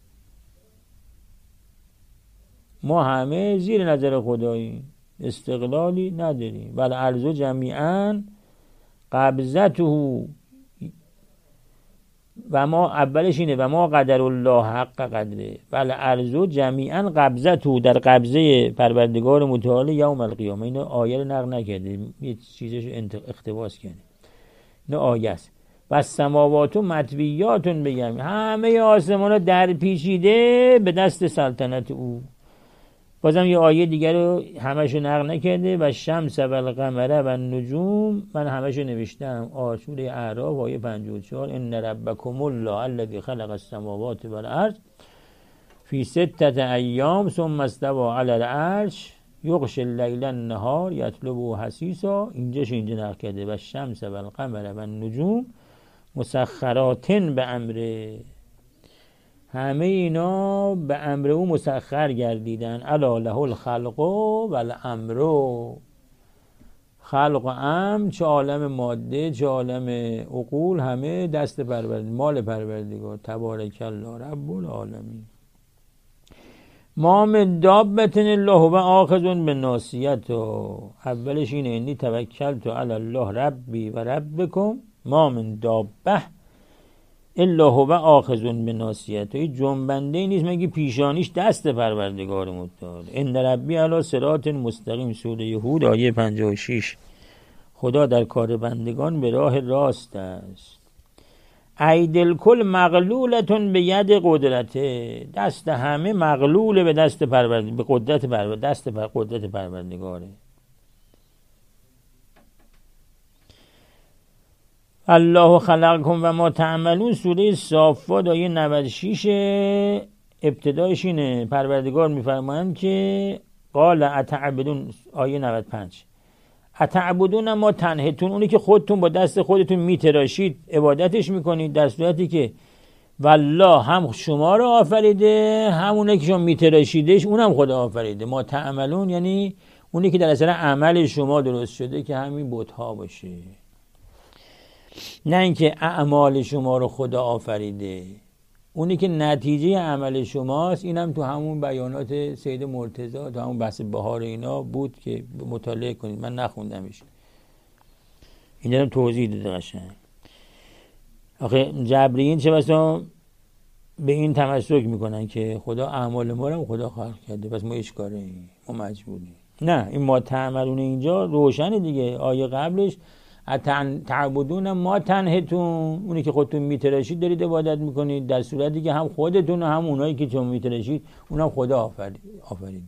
ما همه زیر نظر خداییم، استقلالی نداریم. بل ارزو جمیعا قبضته و ما اولش اینه و ما قدر الله حق قدره بل ارزو جمیعا قبضه تو در قبضه پروردگار متعال یوم القیامه. اینو آیه رو نقل نکرده، یه چیزش اقتباس کرده. اینو آیه است. و سماوات و مطویاتون بگم همه آسمان ها در پیچیده به دست سلطنت او. بازم یه آیه دیگر رو همشو نقل نکرده و شمس و القمر و نجوم من همشو نوشتم. آسوره اعراف آیه پنجاه و چهار ان ربکم الله الذی خلق السماوات والارض فی ستة ایام ثم استوى علی العرش یغشی اللیل النهار یطلبه حثیثا. اینجاش اینجا نقل کرده و شمس و القمر و نجوم مسخراتن به امره. همه اینا به امر او مسخر گردیدن. الا له الخلق و الامر. خلق و امر، چه عالم ماده چه عالم عقول، همه دست پروردگار، مال پروردگار تبارک الله رب العالمین. ما من دابة الله و آخذ بالناصیة. اولش اینه انی توکلت علی الله ربی و ربکم ما من دابه الا هو آخذ بناصیته. این جنبنده نیست مگه پیشانیش دست پروردگار متعال. ان ربی علی صراط مستقیم سوره هود آیه پنجاه و شش. خدا در کار بندگان به راه راست است. ایدل کل مغلولتون به ید قدرته. دست همه مغلول به دست پروردگار، به قدرت پروردگار، دست پر قدرت پروردگاره. الله خلقکم و ما تعملون سوره صافات آیه نود و شش. ابتدایش اینه پروردگار میفرمایند که قال اتعبدون آیه نود و پنج اتعبدون ما تنحتون. اونی که خودتون با دست خودتون میتراشید عبادتش میکنید، در صورتی که والله هم شما رو آفریده همونه که شما میتراشیدش اونم خدا آفریده. ما تعملون یعنی اونی که در اثر عمل شما درست شده که همین بت‌ها باشه، نه اینکه اعمال شما رو خدا آفریده. اونی که نتیجه عمل شماست. اینم تو همون بیانات سید مرتضی تو همون بحث بهار اینا بود که مطالعه کنید، من نخوندمش. اینجا هم توضیح داده قشنگ. آخه جبریین چه بسا به این تمسک میکنن که خدا اعمال ما رو خدا خلق کرده پس ما ایش کاره ما مجبوریم. نه، این ما تعملون اینجا روشنه دیگه. آیه قبلش تعبدون ما تنحتون، اونی که خودتون میتراشید دارید عبادت میکنید، در صورتی که هم خودتون و هم اونایی که چون میتراشید اونم خدا آفرید.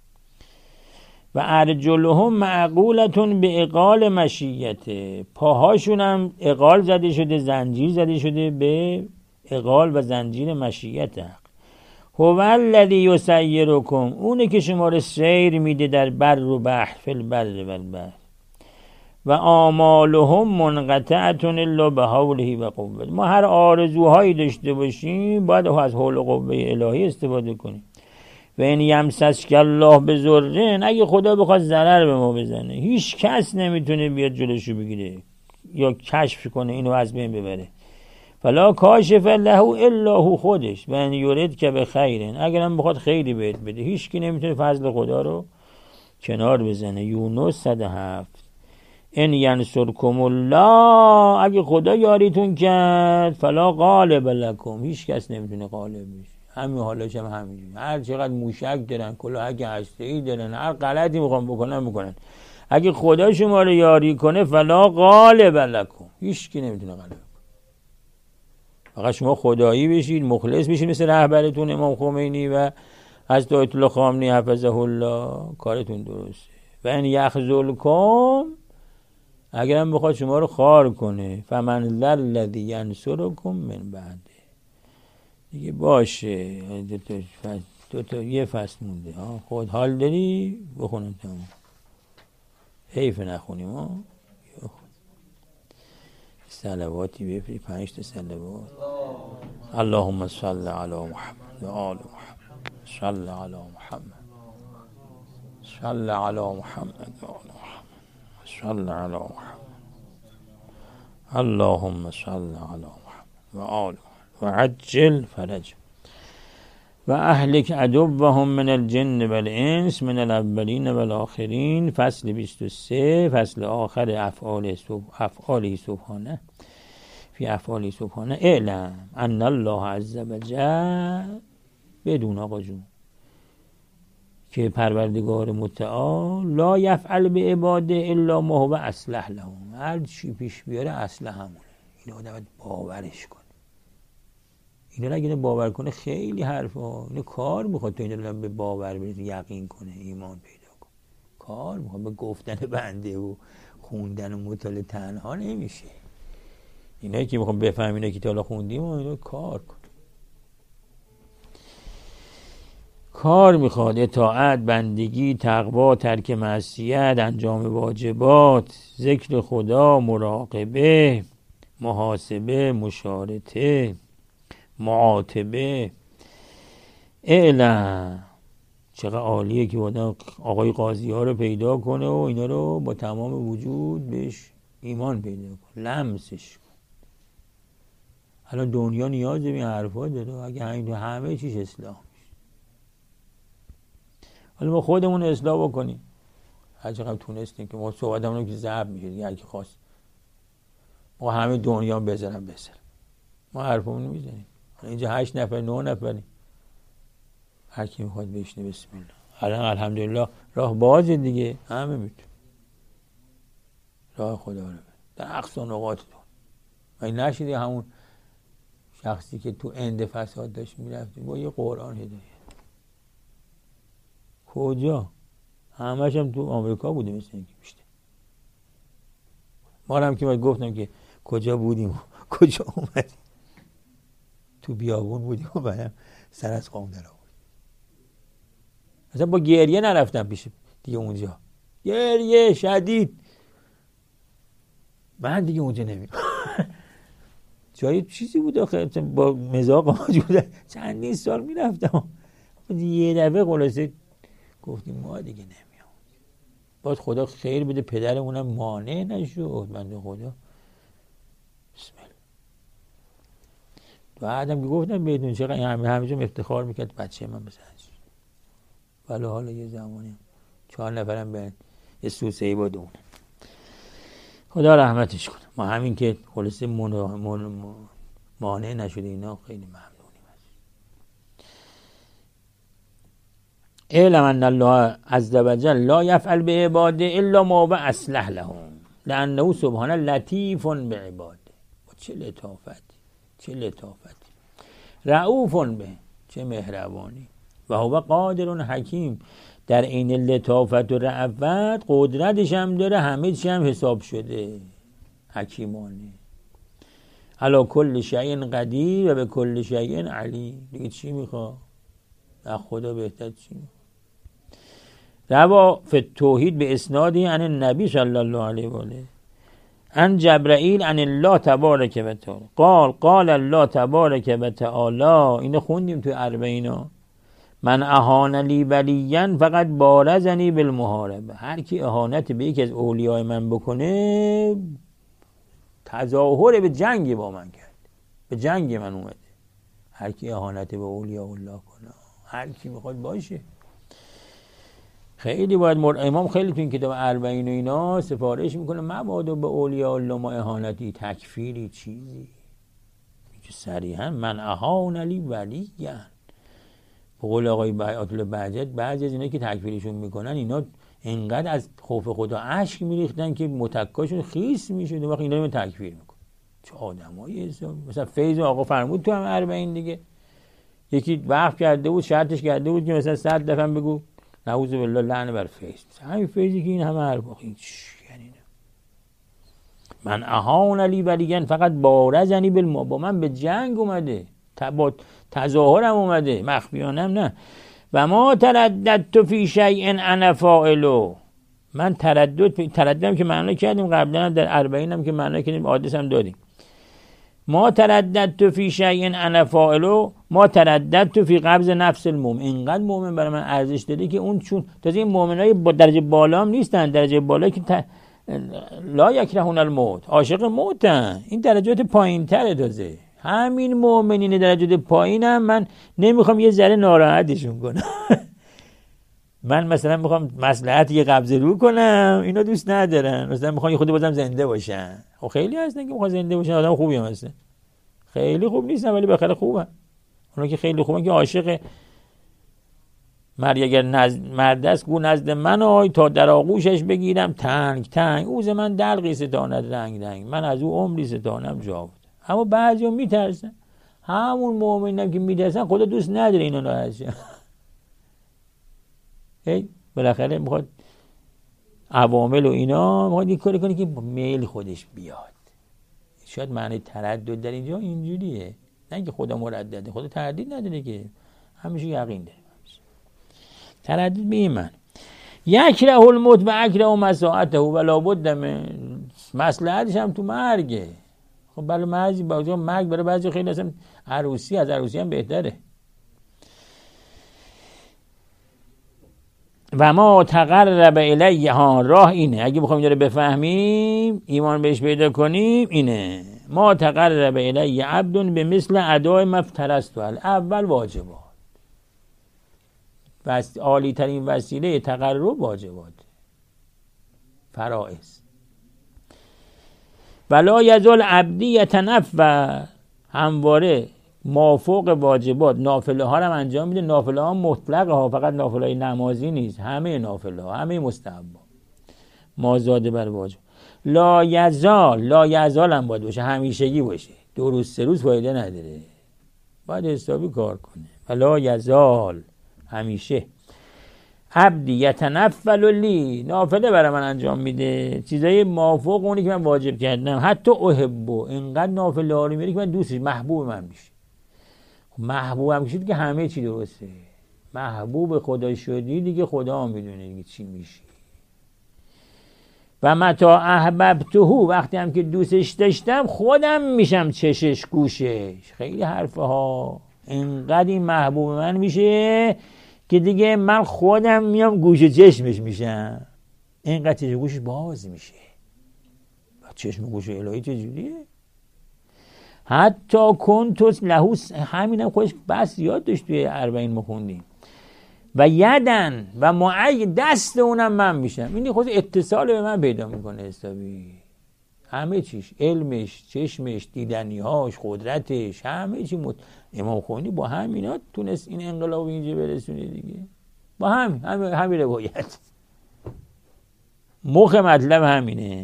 و ارجلهم معقولتون به اقال مشیته. پاهاشون هم اقال زده شده، زنجیر زده شده به اقال و زنجیر مشیت حق. هو الذی یسیرکم، اونی که شما رو سیر میده در بر و بحر، فی البر و البحر. و آمالهم منقطعتون الا به حوله و قوت. ما هر آرزوهایی داشته باشیم باید از حول و قوه الهی استفاده کنیم. و این یمسسک الله بضرن، اگه خدا بخواد ضرر به ما بزنه هیچ کس نمیتونه بیاد جلوشو بگیره یا کشف کنه اینو از بین ببره. فلا کاشف له الا هو، خودش. و ان یرید که به خیرن، اگر هم بخواد خیری بهت بده هیچ کی نمیتونه فضل خدا رو کنار بزنه. یونس صد و هفت. ان ینصرکم الله، اگه خدا یاریتون کرد فلا غالب لکم، هیچ کس نمیتونه غالب بشه. همین حالاش هم همینجوری، هر چقدر موشک دارن کلاهک هسته‌ای دارن هر غلطی میخوان بکنن میکنن، اگه خدا شما رو یاری کنه فلا غالب لکم، هیچ کی نمیتونه غلب کنه. فقط شما خدایی بشید، مخلص بشید مثل رهبرتون امام خمینی و حضرت آیت الله خامنه‌ای حفظه الله، کارتون درسته. و ان یخذلکم، اگر هم بخواد شما رو خار کنه، فمن الذی ینصرکم من بعد. دیگه باشه دو تا فصل، دو تا یه فصل مونده. خود حال داری بخونم تمام، حیف نخونیم ها. صلواتی بفری، پنج تا صلوات. اللهم صل علی محمد و آل محمد، صل علی محمد، صل علی محمد و آل محمد، صل علی محمد. اللهم صل علی محمد و آل محمد و عجل فرج و اهلک عدوهم من الجن والانس من الاولین والآخرین. فصل بیست و سه، فصل آخر افعال افعالی سبحانه. فی افعالی سبحانه اعلم ان الله عز وجل، بدون آقا جون که پروردگار متعال لا یفعل به عباده الا ما هو اصلح لهم، هر چی پیش بیاره اصلح همونه. این آدم باید باورش کنه. اینا رو اگه باور کنه خیلی حرفا، اینو کار میخواد تو اینا رو به باور برسه، یقین کنه، ایمان پیدا کنه. کار میخواد، به گفتن بنده و خوندن و مطالعه تنها نمیشه. اینایی که میخوام بفهم اینا که تا حالا خوندیم و اینا کار کن. کار میخواد، اطاعت، بندگی، تقوا، ترک معصیت، انجام واجبات، ذکر خدا، مراقبه، محاسبه، مشارطه، معاتبه. اعلم، چقدر عالیه که آدم آقای قاضی ها رو پیدا کنه و اینا رو با تمام وجود بهش ایمان پیدا کنه، لمسش کنه. الان دنیا نیاز به این حرفا داره، اگه همین همه چیش اصلاح میشه. حالا ما خودمون اصلاح بکنیم هر چقدر تونستیم، که ما صحبتمون که ضبط میشه دیگه، هر کی خواست ما همه دنیا بذارم بذارم، ما حرفمون میزنیم. اینجا هشت نفر نه نفریم، هر کی میخواد بشینه بسم الله. الان الحمدلله راه بازه دیگه، همه میتونه راه خدا رو در اقصا نقاط دون. این نشیدی همون شخصی که تو اند فساد داشت میرفت با یه قرآن هدایت؟ کجا؟ همش هم تو آمریکا بوده مثل اینکه بیشتر. ما هم که باید گفتم که کجا بودیم و کجا اومدیم، تو بیابون بودیم و بعدم سر از قوم در آورد. مثلا با گریه نرفتم پیش دیگه اونجا، گریه شدید، من دیگه اونجا نمیرم. جای چیزی بود آخه با مزاق موجوده، چندین سال میرفتم، یه دفعه خلاصه گفتیم ما دیگه نمیام. باید خدا خیر بده پدرمونم مانع نشد، بنده خدا. بسم الله. بعدم که گفتم بدون چقدر همه همیشه افتخار میکرد بچه من بزنش، ولی حالا یه زمانی چهار نفرم به یه سوسهی با دونه. خدا رحمتش کنه. ما همین که خلاصه مانع نشده اینا خیلی ممنونیم ازش. اعلم ان الله عز وجل لا یفعل به عباده الا ما هو اصلح لهم لانه سبحانه لطیف بعباده. چه لطافتی، چه لطافتی. رؤوف به، چه مهربانی. و هو قادر حکیم، در این لطافت و رأفت قدرتش هم داره، همه چی هم حساب شده، حکیمانه. علی کل شیء قدیر و به کل شیء علیم. دیگه چی میخواد؟ از خدا بهتر چی میخواد؟ روا فی توحید به اسنادی عن النبی صلی الله علیه و آله عن جبرائیل عن الله تبارک و تعالی قال قال الله تبارک و تعالی. اینو خوندیم توی اربعینا. من اهان لی ولیا فقط بارزنی بالمحاربه. هر کی اهانت به یکی از اولیای من بکنه تظاهر به جنگ با من کرد، به جنگ من اومده. هر کی اهانت به اولیاء الله کنه، هر کی میخواد باشه. خیلی باید مر... امام خیلی تو این کتاب اربعین و اینا سفارش میکنه مبادا به اولیاء الله ما اهانتی، تکفیری، چیزی. میگه صریحا من اهان لی ولیا. به قول آقای آیت الله بهجت بعضی از اینا که تکفیرشون میکنن اینا انقدر از خوف خدا اشک میریختن که متکاشون خیس میشد، وقتی اینا رو تکفیر میکن. چه آدمایی حسابی. مثلا فیض آقا فرمود تو هم اربعین دیگه، یکی وقف کرده بود، شرطش کرده بود که مثلا صد دفعه بگو نعوذ بالله لعنه بر فیض. همین فیضی که این همه حرفا این یعنی من اهان لی ولیا فقط بارزنی بالما، با من به جنگ اومده، با تظاهرم اومده، مخفیانم نه. و ما ترددت فی شیء انا فاعلو. من تردد ترددم که معنا کردیم قبلا در اربعین هم که معنا کردیم، آدرس هم دادیم. ما ترددت فی شیء انا فاعلو ما ترددت فی قبض نفس المؤمن. اینقدر مؤمن برای من ارزش داده که اون چون تازه این مؤمنای با درجه بالا هم نیستن، درجه بالا که ت... لا یکرهون الموت، عاشق موتن. این درجات پایین‌تره. تازه همین مؤمنین درجات پایین هم من نمیخوام یه ذره ناراحتشون کنم. من مثلا میخوام مصلحت یه قبضه رو کنم، اینا دوست ندارن، مثلا میخوان یه خودی بازم زنده باشن. خب خیلی هستن که میخوان زنده باشن، آدم خوبی هم هستن، خیلی خوب نیستن ولی بخیر خوبن. اونا که خیلی خوبن که عاشق مرد اگر نزد مرد است گو نزد من آی تا در آغوشش بگیرم تنگ تنگ، اوز من دلقی ستاند رنگ رنگ، من از او عمری ستانم جاود. اما بعضیا میترسن، همون مؤمنان که میترسن خدا دوست نداره اینا ناراحت شه. هی بالاخره میخواد عوامل و اینا میخواد این کاری کنه که میل خودش بیاد. شاید معنی تردد در اینجا اینجوریه، نه اینکه خدا مردده، خدا تردید نداره که، همیشه یقین داره. تردید به این معنی یکره الموت و اکره مساعته و لابد من مصلحتش هم تو مرگه. خب برای بعضی بعضی مرگ برای بعضی خیلی اصلا عروسی از عروسی هم بهتره. و ما تقرب الیه، ها راه اینه، اگه بخوایم داره بفهمیم ایمان بهش پیدا کنیم اینه، ما تقرب الیه عبد به مثل ادای مفترست و اول واجبات، بس عالی ترین وسیله تقرب واجبات فرائض. ولا یزال عبدی یتنفع، همواره مافوق واجبات نافله ها رو انجام میده. نافله ها مطلقه ها، فقط نافله های نمازی نیست، همه نافله ها، همه مستحبا ما زاده بر واجب. لا یزال، لا یزال هم باید باشه، همیشگی باشه، دو روز سه روز فایده نداره، باید حسابی کار کنه. ولا یزال، همیشه. عبدی یتنفل لی، نافله برای من انجام میده، چیزای مافوق اونی که من واجب کردم. حتی احبو، اینقدر نافله ها رو میره که من دوستش، محبوب من میشه. محبوب هم شد که همه چی درسته، محبوب خدا شدی دیگه خدا هم میدونه دیگه چی میشی. و متا احببتهو، وقتی هم که دوستش داشتم خودم میشم چشش گوشش. خیلی حرفه ها، اینقدر این محبوب من میشه که دیگه من خودم میام گوش چشمش میشم، اینقدر چشم گوشش باز میشه. چشم گوش الهی چجوریه؟ حتی کنتوس لهوس، همینم خودش بس یاد داشت توی اربعین مخوندیم. و یدن و معی، دست اونم من میشم. این خود اتصال به من پیدا میکنه حسابی، همه چیش، علمش، چشمش، دیدنیهاش، قدرتش، همه چی. مت... امام خمینی با همینا تونست این انقلاب اینجا برسونه دیگه، با همین همین هم روایت مخ مطلب همینه.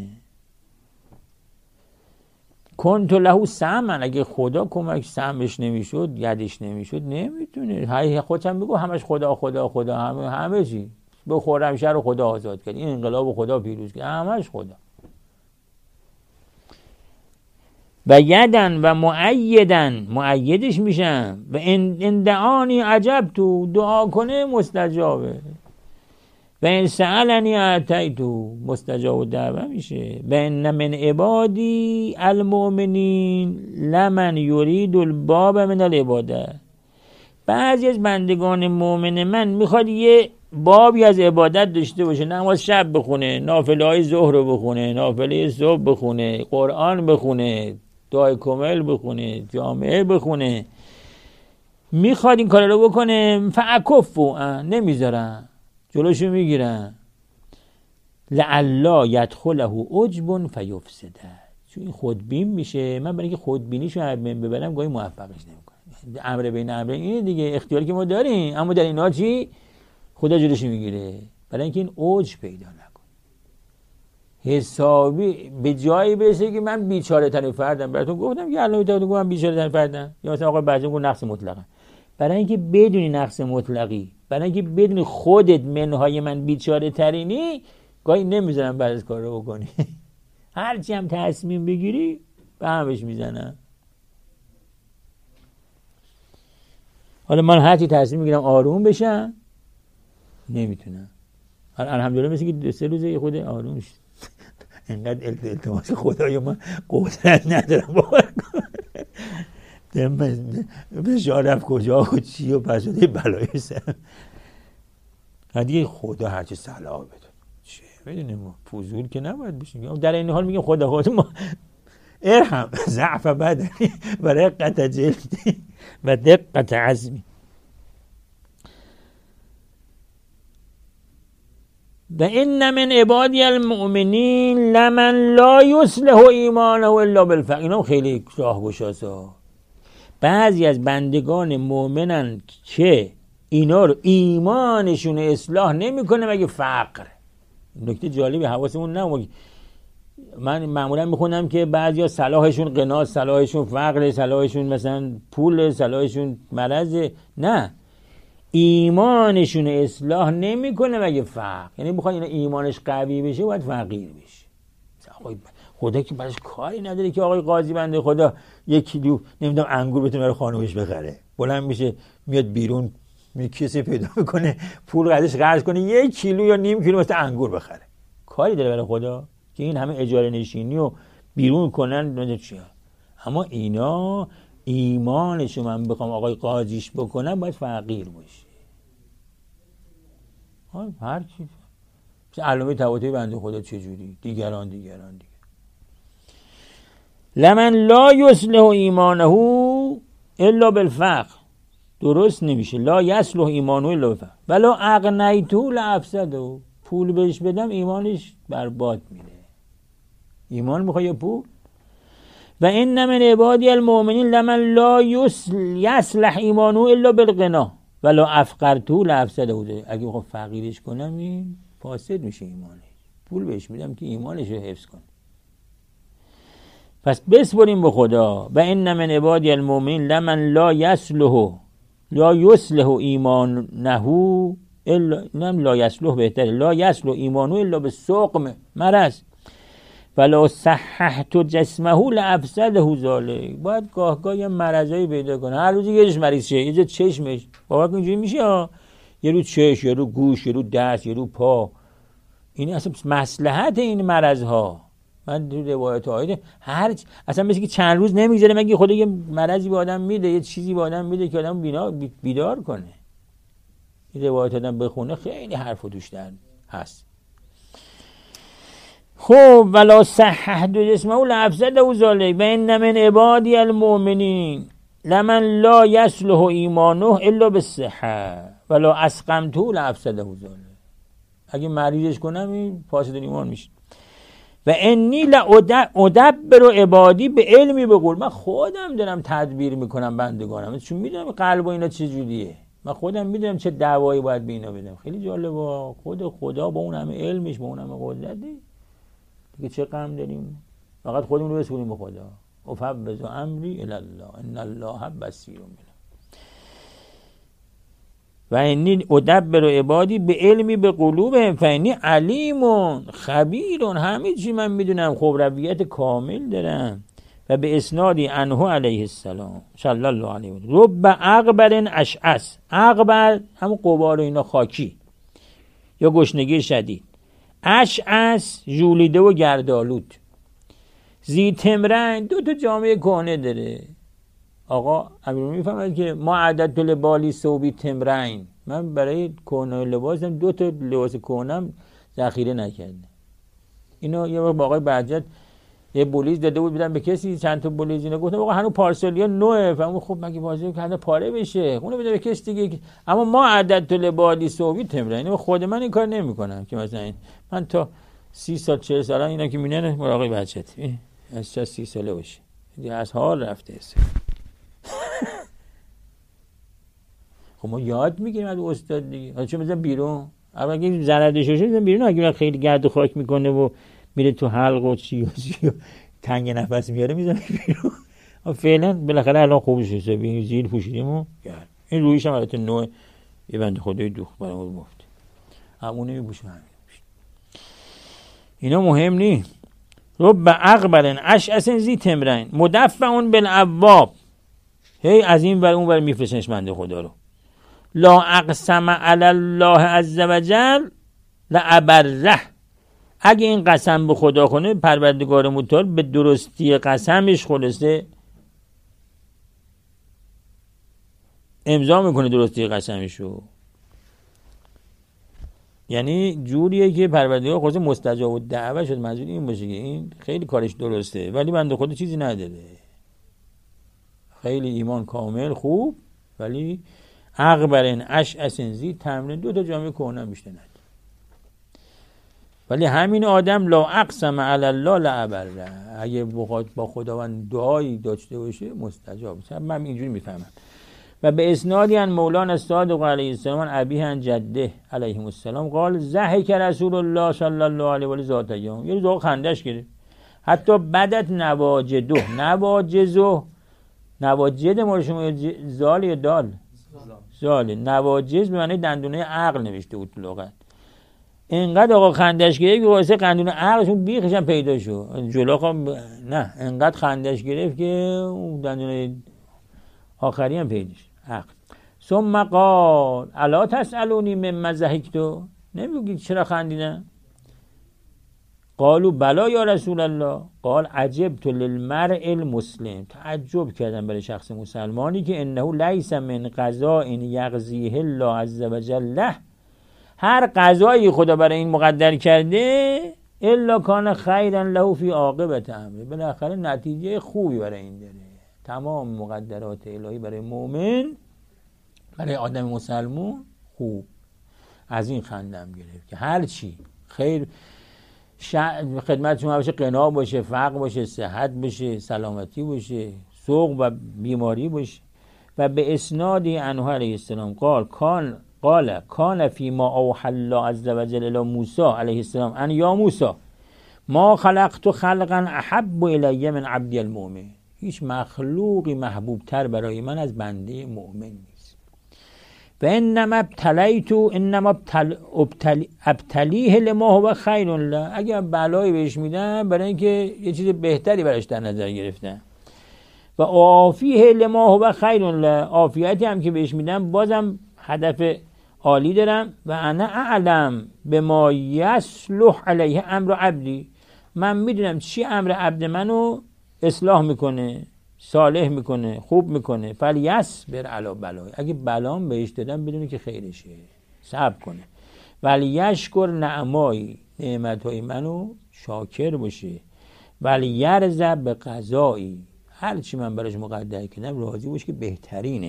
کنت له سمن، اگه خدا کمک سمش نمیشد، یدش نمیشد، نمیتونه. هی خودم میگو همش خدا خدا خدا، همه همه چی. به خرمشهر رو خدا آزاد کرد، این انقلاب خدا پیروز کرد، همش خدا. و یدن و معیدن، معیدش میشن. و اندعانی عجب، تو دعا کنه مستجابه. و این سألنی اعطیتو، مستجاب دعوه میشه. و ان من عبادی المؤمنین لمن یرید الباب من العباده، بعضی از بندگان مؤمن من میخواد یه بابی از عبادت داشته باشه، نماز شب بخونه، نافله های ظهر رو بخونه، نافله صبح بخونه، قرآن بخونه، دعای کامل بخونه، جامعه بخونه، میخواد این کار رو بکنه. فاکفو، نمیذارن، جلوشو میگیرن. لعلا یدخله عجب فیفسده، چون این خودبین میشه. من برای اینکه خودبینیشو ببرم گاهی موفقش نمیکنم. امر بین امرین اینه دیگه، اختیاری که ما داریم، اما در اینا چی؟ خدا جلوشو میگیره، برای اینکه این عجب پیدا نکنه، حسابی به جایی برسه که من بیچاره ترین فردم. براتون گفتم که الان میتونم من بیچاره ترین فردم، یا مثلا آقا بعضی میگن نقص مطلقه. برای اینکه بدونی نقص مطلقی، برای اینکه بدونی خودت منهای من بیچاره ترینی، گاهی نمیذارم بعد از کار رو بکنی. هرچی هم تصمیم بگیری به همش میزنم. حالا من هرچی تصمیم میگیرم آروم بشم نمیتونم. الحمدلله مثل که دو سه روزه خود آروم شد. اینقدر التماس خدایا من قدرت ندارم باور کنم. بشارف کجا و چی و پس شده بلای سر. دیگه خدا هرچی صلاح بده. چه بدونیم ما فضول که نباید بشیم. در این حال میگم خدا خود ما ارحم ضعف بدنی و رقت جلدی و دقت عزمی. و ان من عبادی المؤمنین لمن لا یصلح ایمانه الا بالفقر. اینا خیلی راهگشاسا. بعضی از بندگان مؤمنن که اینا رو ایمانشون اصلاح نمیکنه مگه فقر. نکته جالبی حواسمون نمونه. من معمولا میخونم که بعضیا صلاحشون غنا، صلاحشون فقر، صلاحشون مثلا پول، صلاحشون مرض. نه، ایمانشون اصلاح نمیکنه مگه فقر. یعنی بخواد اینا ایمانش قوی بشه باید فقیر بشه. آقای خدا که براش کاری نداره که آقای قاضی بنده خدا یک کیلو نمیدونم انگور بتونه برای خانومش بخره. بلند میشه میاد بیرون، می کسی پیدا میکنه پول قدش قرض کنه یک کیلو یا نیم کیلو مثلا انگور بخره. کاری داره برای خدا که این همه اجاره نشینی و بیرون کنن نمیدونم چیه. اما اینا ایمانشو من بخوام آقای قاضیش بکنم باید فقیر باشه. هر کی علامه طباطبایی بنده خدا چجوری، دیگران دیگران دیگر لمن لا یصلح ایمانه الا بالفقر. درست نمیشه. لا یصلح ایمانه الا بالفقر ولا اغنیته لافسده. پول بهش بدم ایمانش برباد میره. ایمان میخواد یا پول؟ و ان من عبادی المؤمنین لمن لا یصلح ایمانه الا بالغنا ولا افقرته لافسده. اگه بخوام فقیرش کنم این فاسد میشه ایمانش. پول بهش میدم که ایمانش رو حفظ کنه. پس بسپریم به خدا. و ان من عبادی المؤمنین لمن لا یصلح لا یصلح ایمانه الا نم لا یصلح بهتره لا یصلح ایمانه الا بالسقم مرض ولا صححت جسمه لافسده ذلک. باید گاه گاه یه مرضایی پیدا کنه. هر روز یه مریض شه، یه چشمش باور کن اینجوری میشه ها. یه رو چشم، یه رو گوش، یه رو دست، یه رو پا. این اصلا مصلحت این مرض ها. من تو روایت آیده هر چ... اصلا مثل که چند روز نمیگذره مگه خدا یه مرضی به آدم میده، یه چیزی به آدم میده که آدم بینا بیدار کنه. این روایت آدم بخونه خیلی حرف و توش در هست. خب ولا صححت جسمه لافسده ذلک و ان من عبادی المؤمنین لمن لا یصلح ایمانه الا بالصحه ولا اسقمته لافسده ذلک. اگه مریضش کنم این فاسد ایمان میشه. و انی لادبر عبادی به علمی بقول. من خودم دارم تدبیر میکنم بندگانم، چون میدونم قلب و اینا چجوریه. من خودم میدونم چه دعوایی باید به اینا بدم. خیلی جالبه. خود خدا با اون همه علمش، با اون همه قدرتی دیگه چه غم داریم. فقط خودمون رو بسپریم به خدا. افوض امری الی الله ان الله بصیر بنا. و انی ادبر عبادی به علمی به قلوبهم فانی علیم خبیر. همه چی من میدونم، خبرویت کامل دارم. و به اسنادی عنه علیه السلام صلی الله علیه و سلم رب اغبر اشعث. اغبر همون غبار اینا خاکی یا گشنگی شدید. اشعث ژولیده و گردآلود. ذی تمرین دو تا جامعه کهنه داره. آقا امیرالمومنین میفهمد که ما عدد لبالی صوبی تمرین. من برای کهنه لباسم دو تا لباس کهنم ذخیره نکردم. اینو یه وقت با آقای بهجت یه بولیز داده بود بدم به کسی، چند تا بولیز اینا گفتم آقا هنوز پارسالیا نوئه. فهمون خب مگه بازی کنه پاره بشه، اونو بده به کسی دیگه. اما ما عدد لبالی صوبی تمرین. اینو خود من این کار نمیکنم که مثلا این من تا سی سال چهل سال اینا که مینن آقای بهجت از چه سی ساله باشه دیگه از حال رفته است. خب ما یاد میگیریم از استاد دیگه. چون مثلا بیرون اگه زردشوش شد بیرون اگه خیلی گرد و خاک میکنه و میره تو حلق و چی و چی و تنگ نفس میاره میزنه بیرون. فعلا بالاخره الان خوب شده ببین زیر پوشیدیم و گرد. این رویش هم البته نوع یه بنده خدای دوخ برامون گفت. همون نمیپوشه همین. اینا مهم نی. رب اغبر اشعث ذی تمرین مدفع بالابواب. هی از این ور اون ور میفرستنش بنده خدا رو. لا اقسم علی الله عز وجل لابره. اگه این قسم به خدا کنه پروردگار متعال به درستی قسمش خلاصه امضا میکنه درستی قسمشو. یعنی جوریه که پروردگار خلاصه مستجاب الدعوه شد. منظور این باشه که این خیلی کارش درسته ولی بنده خدا چیزی نداره، خیلی ایمان کامل خوب، ولی اغبرن اشعث ذی تمرین دو تا جامعه کهنه بیشتر نداره. ولی همین آدم لا اقسم علی الله لابره، اگه بخواد با خداوند دعایی داشته باشه مستجاب میشه. من اینجوری میفهمم. و به اسنادی ان مولانا الصادق علیه السلام ان ابیه ان جده علیه السلام قال ضحک رسول الله صلی الله علیه و آله ذات یوم، یه روز خندش گرفت حتی بدت نواجده، نواجزو نواجد ما شما زال یا دال زال، نواجز به معنی دندونه عقل نوشته بود لغت. اینقدر آقا خندش گرفت که واسه دندونه عقلشون بیخش هم پیدا شد جلو خب نه، اینقدر خندش گرفت که اون دندونه آخری هم پیدا شد عقل. ثم قال الا تسالونی مما ضحکتو، نمیگی چرا خندیدم؟ قالوا بلا یا رسول الله. قال عجبت للمرء المسلم، تعجب کردم برای شخص مسلمانی که انه لیس من قضاء یقضیه الله عز وجل له، هر قضایی خدا برای این مقدر کرده الا کان خیرا له فی عاقبت امره، بالاخره نتیجه خوبی برای این داره. تمام مقدرات الهی برای مؤمن، برای آدم مسلمون خوب. از این خندم گرفت که هر چی خیر خدمت شما باشه، قنا باشه، فقر باشه، صحت باشه، سلامتی باشه، سوق و بیماری باشه. و به اسنادی عنه علیه السلام قال کان قال کان فی ما اوحى الله عز وجل الی موسی علیه السلام ان یا موسی ما خلقت خلقا احب الی من عبد المؤمن، هیچ مخلوقی محبوب تر برای من از بنده مؤمن نیست. و انما ابتلیت انما ابتل ابتلی ابتلیه لما هو خیر له، اگر بلایی بهش میدم برای اینکه یه چیز بهتری براش در نظر گرفتم. و عافیه لما هو خیر له، عافیتی هم که بهش میدم بازم هدف عالی دارم. و انا اعلم بما یصلح علیه امر عبدی، من میدونم چی امر عبد منو اصلاح میکنه، صالح میکنه، خوب میکنه. فلیصبر علی بلای، اگه بلام بهش دادم بدونه که خیرشه، صبر کنه. ولیشکر نعمایی، نعمتهای منو شاکر باشه. ولیرضى بقضایی، هر چی من براش مقدر کردم راضی باشه که بهترینه.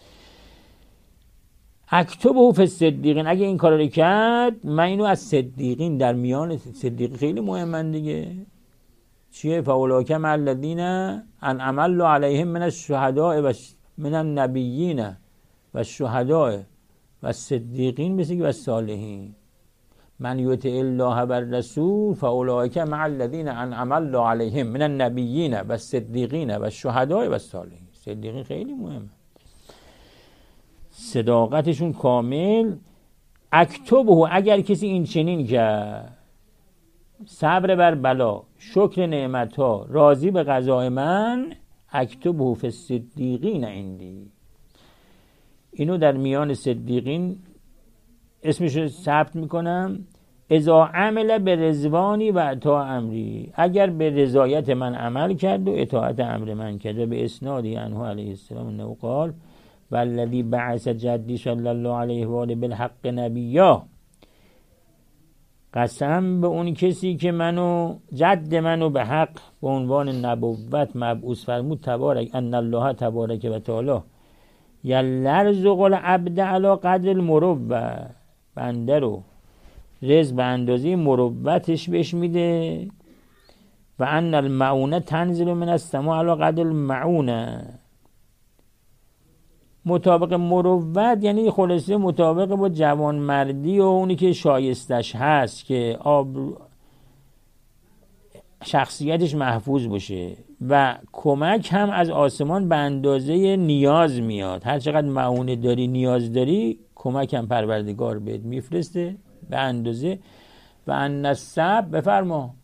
اکتبه فی الصدیقین، اگه این کار رو کرد من اینو از صدیقین، در میان صدیق خیلی مهمن دیگه. چیه؟ فاولئک مع الذین انعم الله علیهم من الشهداء و من النبیین و الشهداء و الصدیقین مثل و الصالحین. من یطع الله و الرسول فاولئک مع الذین انعم الله علیهم من النبیین و الصدیقین و الشهداء و الصالحین. صدیقین خیلی مهمه، صداقتشون کامل. اکتبه، اگر کسی این چنین کرد، صبر بر بلا، شکر نعمت ها، راضی به قضای من، اکتبه فی الصدیقین عندی، اینو در میان صدیقین اسمش رو ثبت میکنم. اذا عمل به رضوانی و اطاع امری، اگر به رضایت من عمل کرد و اطاعت امر من کرد. به اسنادی عنه علیه السلام انه قال والذی بعث جدی صلی الله علیه و آله بالحق نبیا، قسم به اون کسی که منو جد منو به حق به عنوان نبوت مبعوث فرمود، تبارک ان الله تبارک و تعالی یلرزق العبد علی قدر المروه، بنده رو رزق به اندازه مروتش بهش میده. و ان المعونه تنزل من السماء علی قدر المعونه، مطابق مروت یعنی خلاصه مطابق با جوانمردی و اونی که شایستش هست که آب شخصیتش محفوظ باشه. و کمک هم از آسمان به اندازه نیاز میاد، هر چقدر معونه داری نیاز داری کمک هم پروردگار بهت میفرسته به اندازه. و ان الصبر، بفرما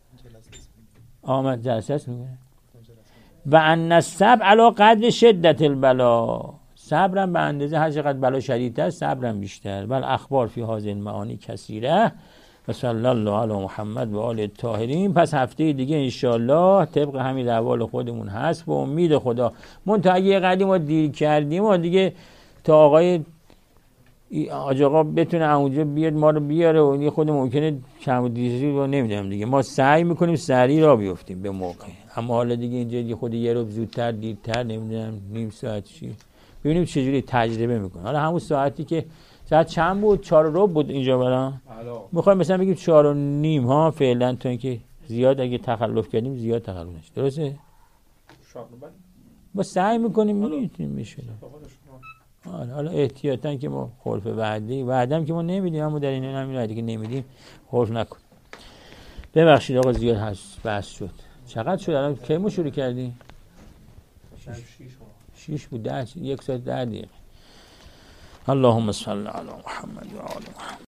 آمد جلسه است میگه. و ان الصبر علی قدر شدت البلا، صبرم به اندازه هر چقدر بلا شدیدتر صبرم بیشتر. بل اخبار فی هذه المعانی کثیره. و صلی الله علی محمد و آل الطاهرین. پس هفته دیگه انشالله طبق همین روال خودمون هست و امید خدا. منتها اگه یه قدیم ما دیر کردیم و دیگه تا آقای آج آقا بتونه اونجا بیاد ما رو بیاره و یه خود ممکنه کم و دیری رو نمیدونم دیگه، ما سعی میکنیم سریع را بیفتیم به موقع. اما حالا دیگه اینجا یه خود یه رو زودتر دیرتر نمیدونم نیم ساعت چی ببینیم چجوری تجربه میکنه. حالا همون ساعتی که ساعت چند بود؟ چهار و ربع بود اینجا برام. میخوایم مثلا بگیم چهار و نیم ها فعلا، تا اینکه زیاد اگه تخلف کردیم زیاد تخلف نشه. درسته؟ ما سعی میکنیم میتونیم میشه. حالا حالا احتیاطاً که ما خلف وعده وعدم که ما نمیدیم، اما در این همین وعده که نمیدیم خلف نکن. ببخشید آقا زیاد هست بحث شد. چقدر شد الان؟ کی ما شروع کردیم؟ شیش بود. ده یک ساعت ده دقیقه. اللهم صل علی محمد و آل محمد.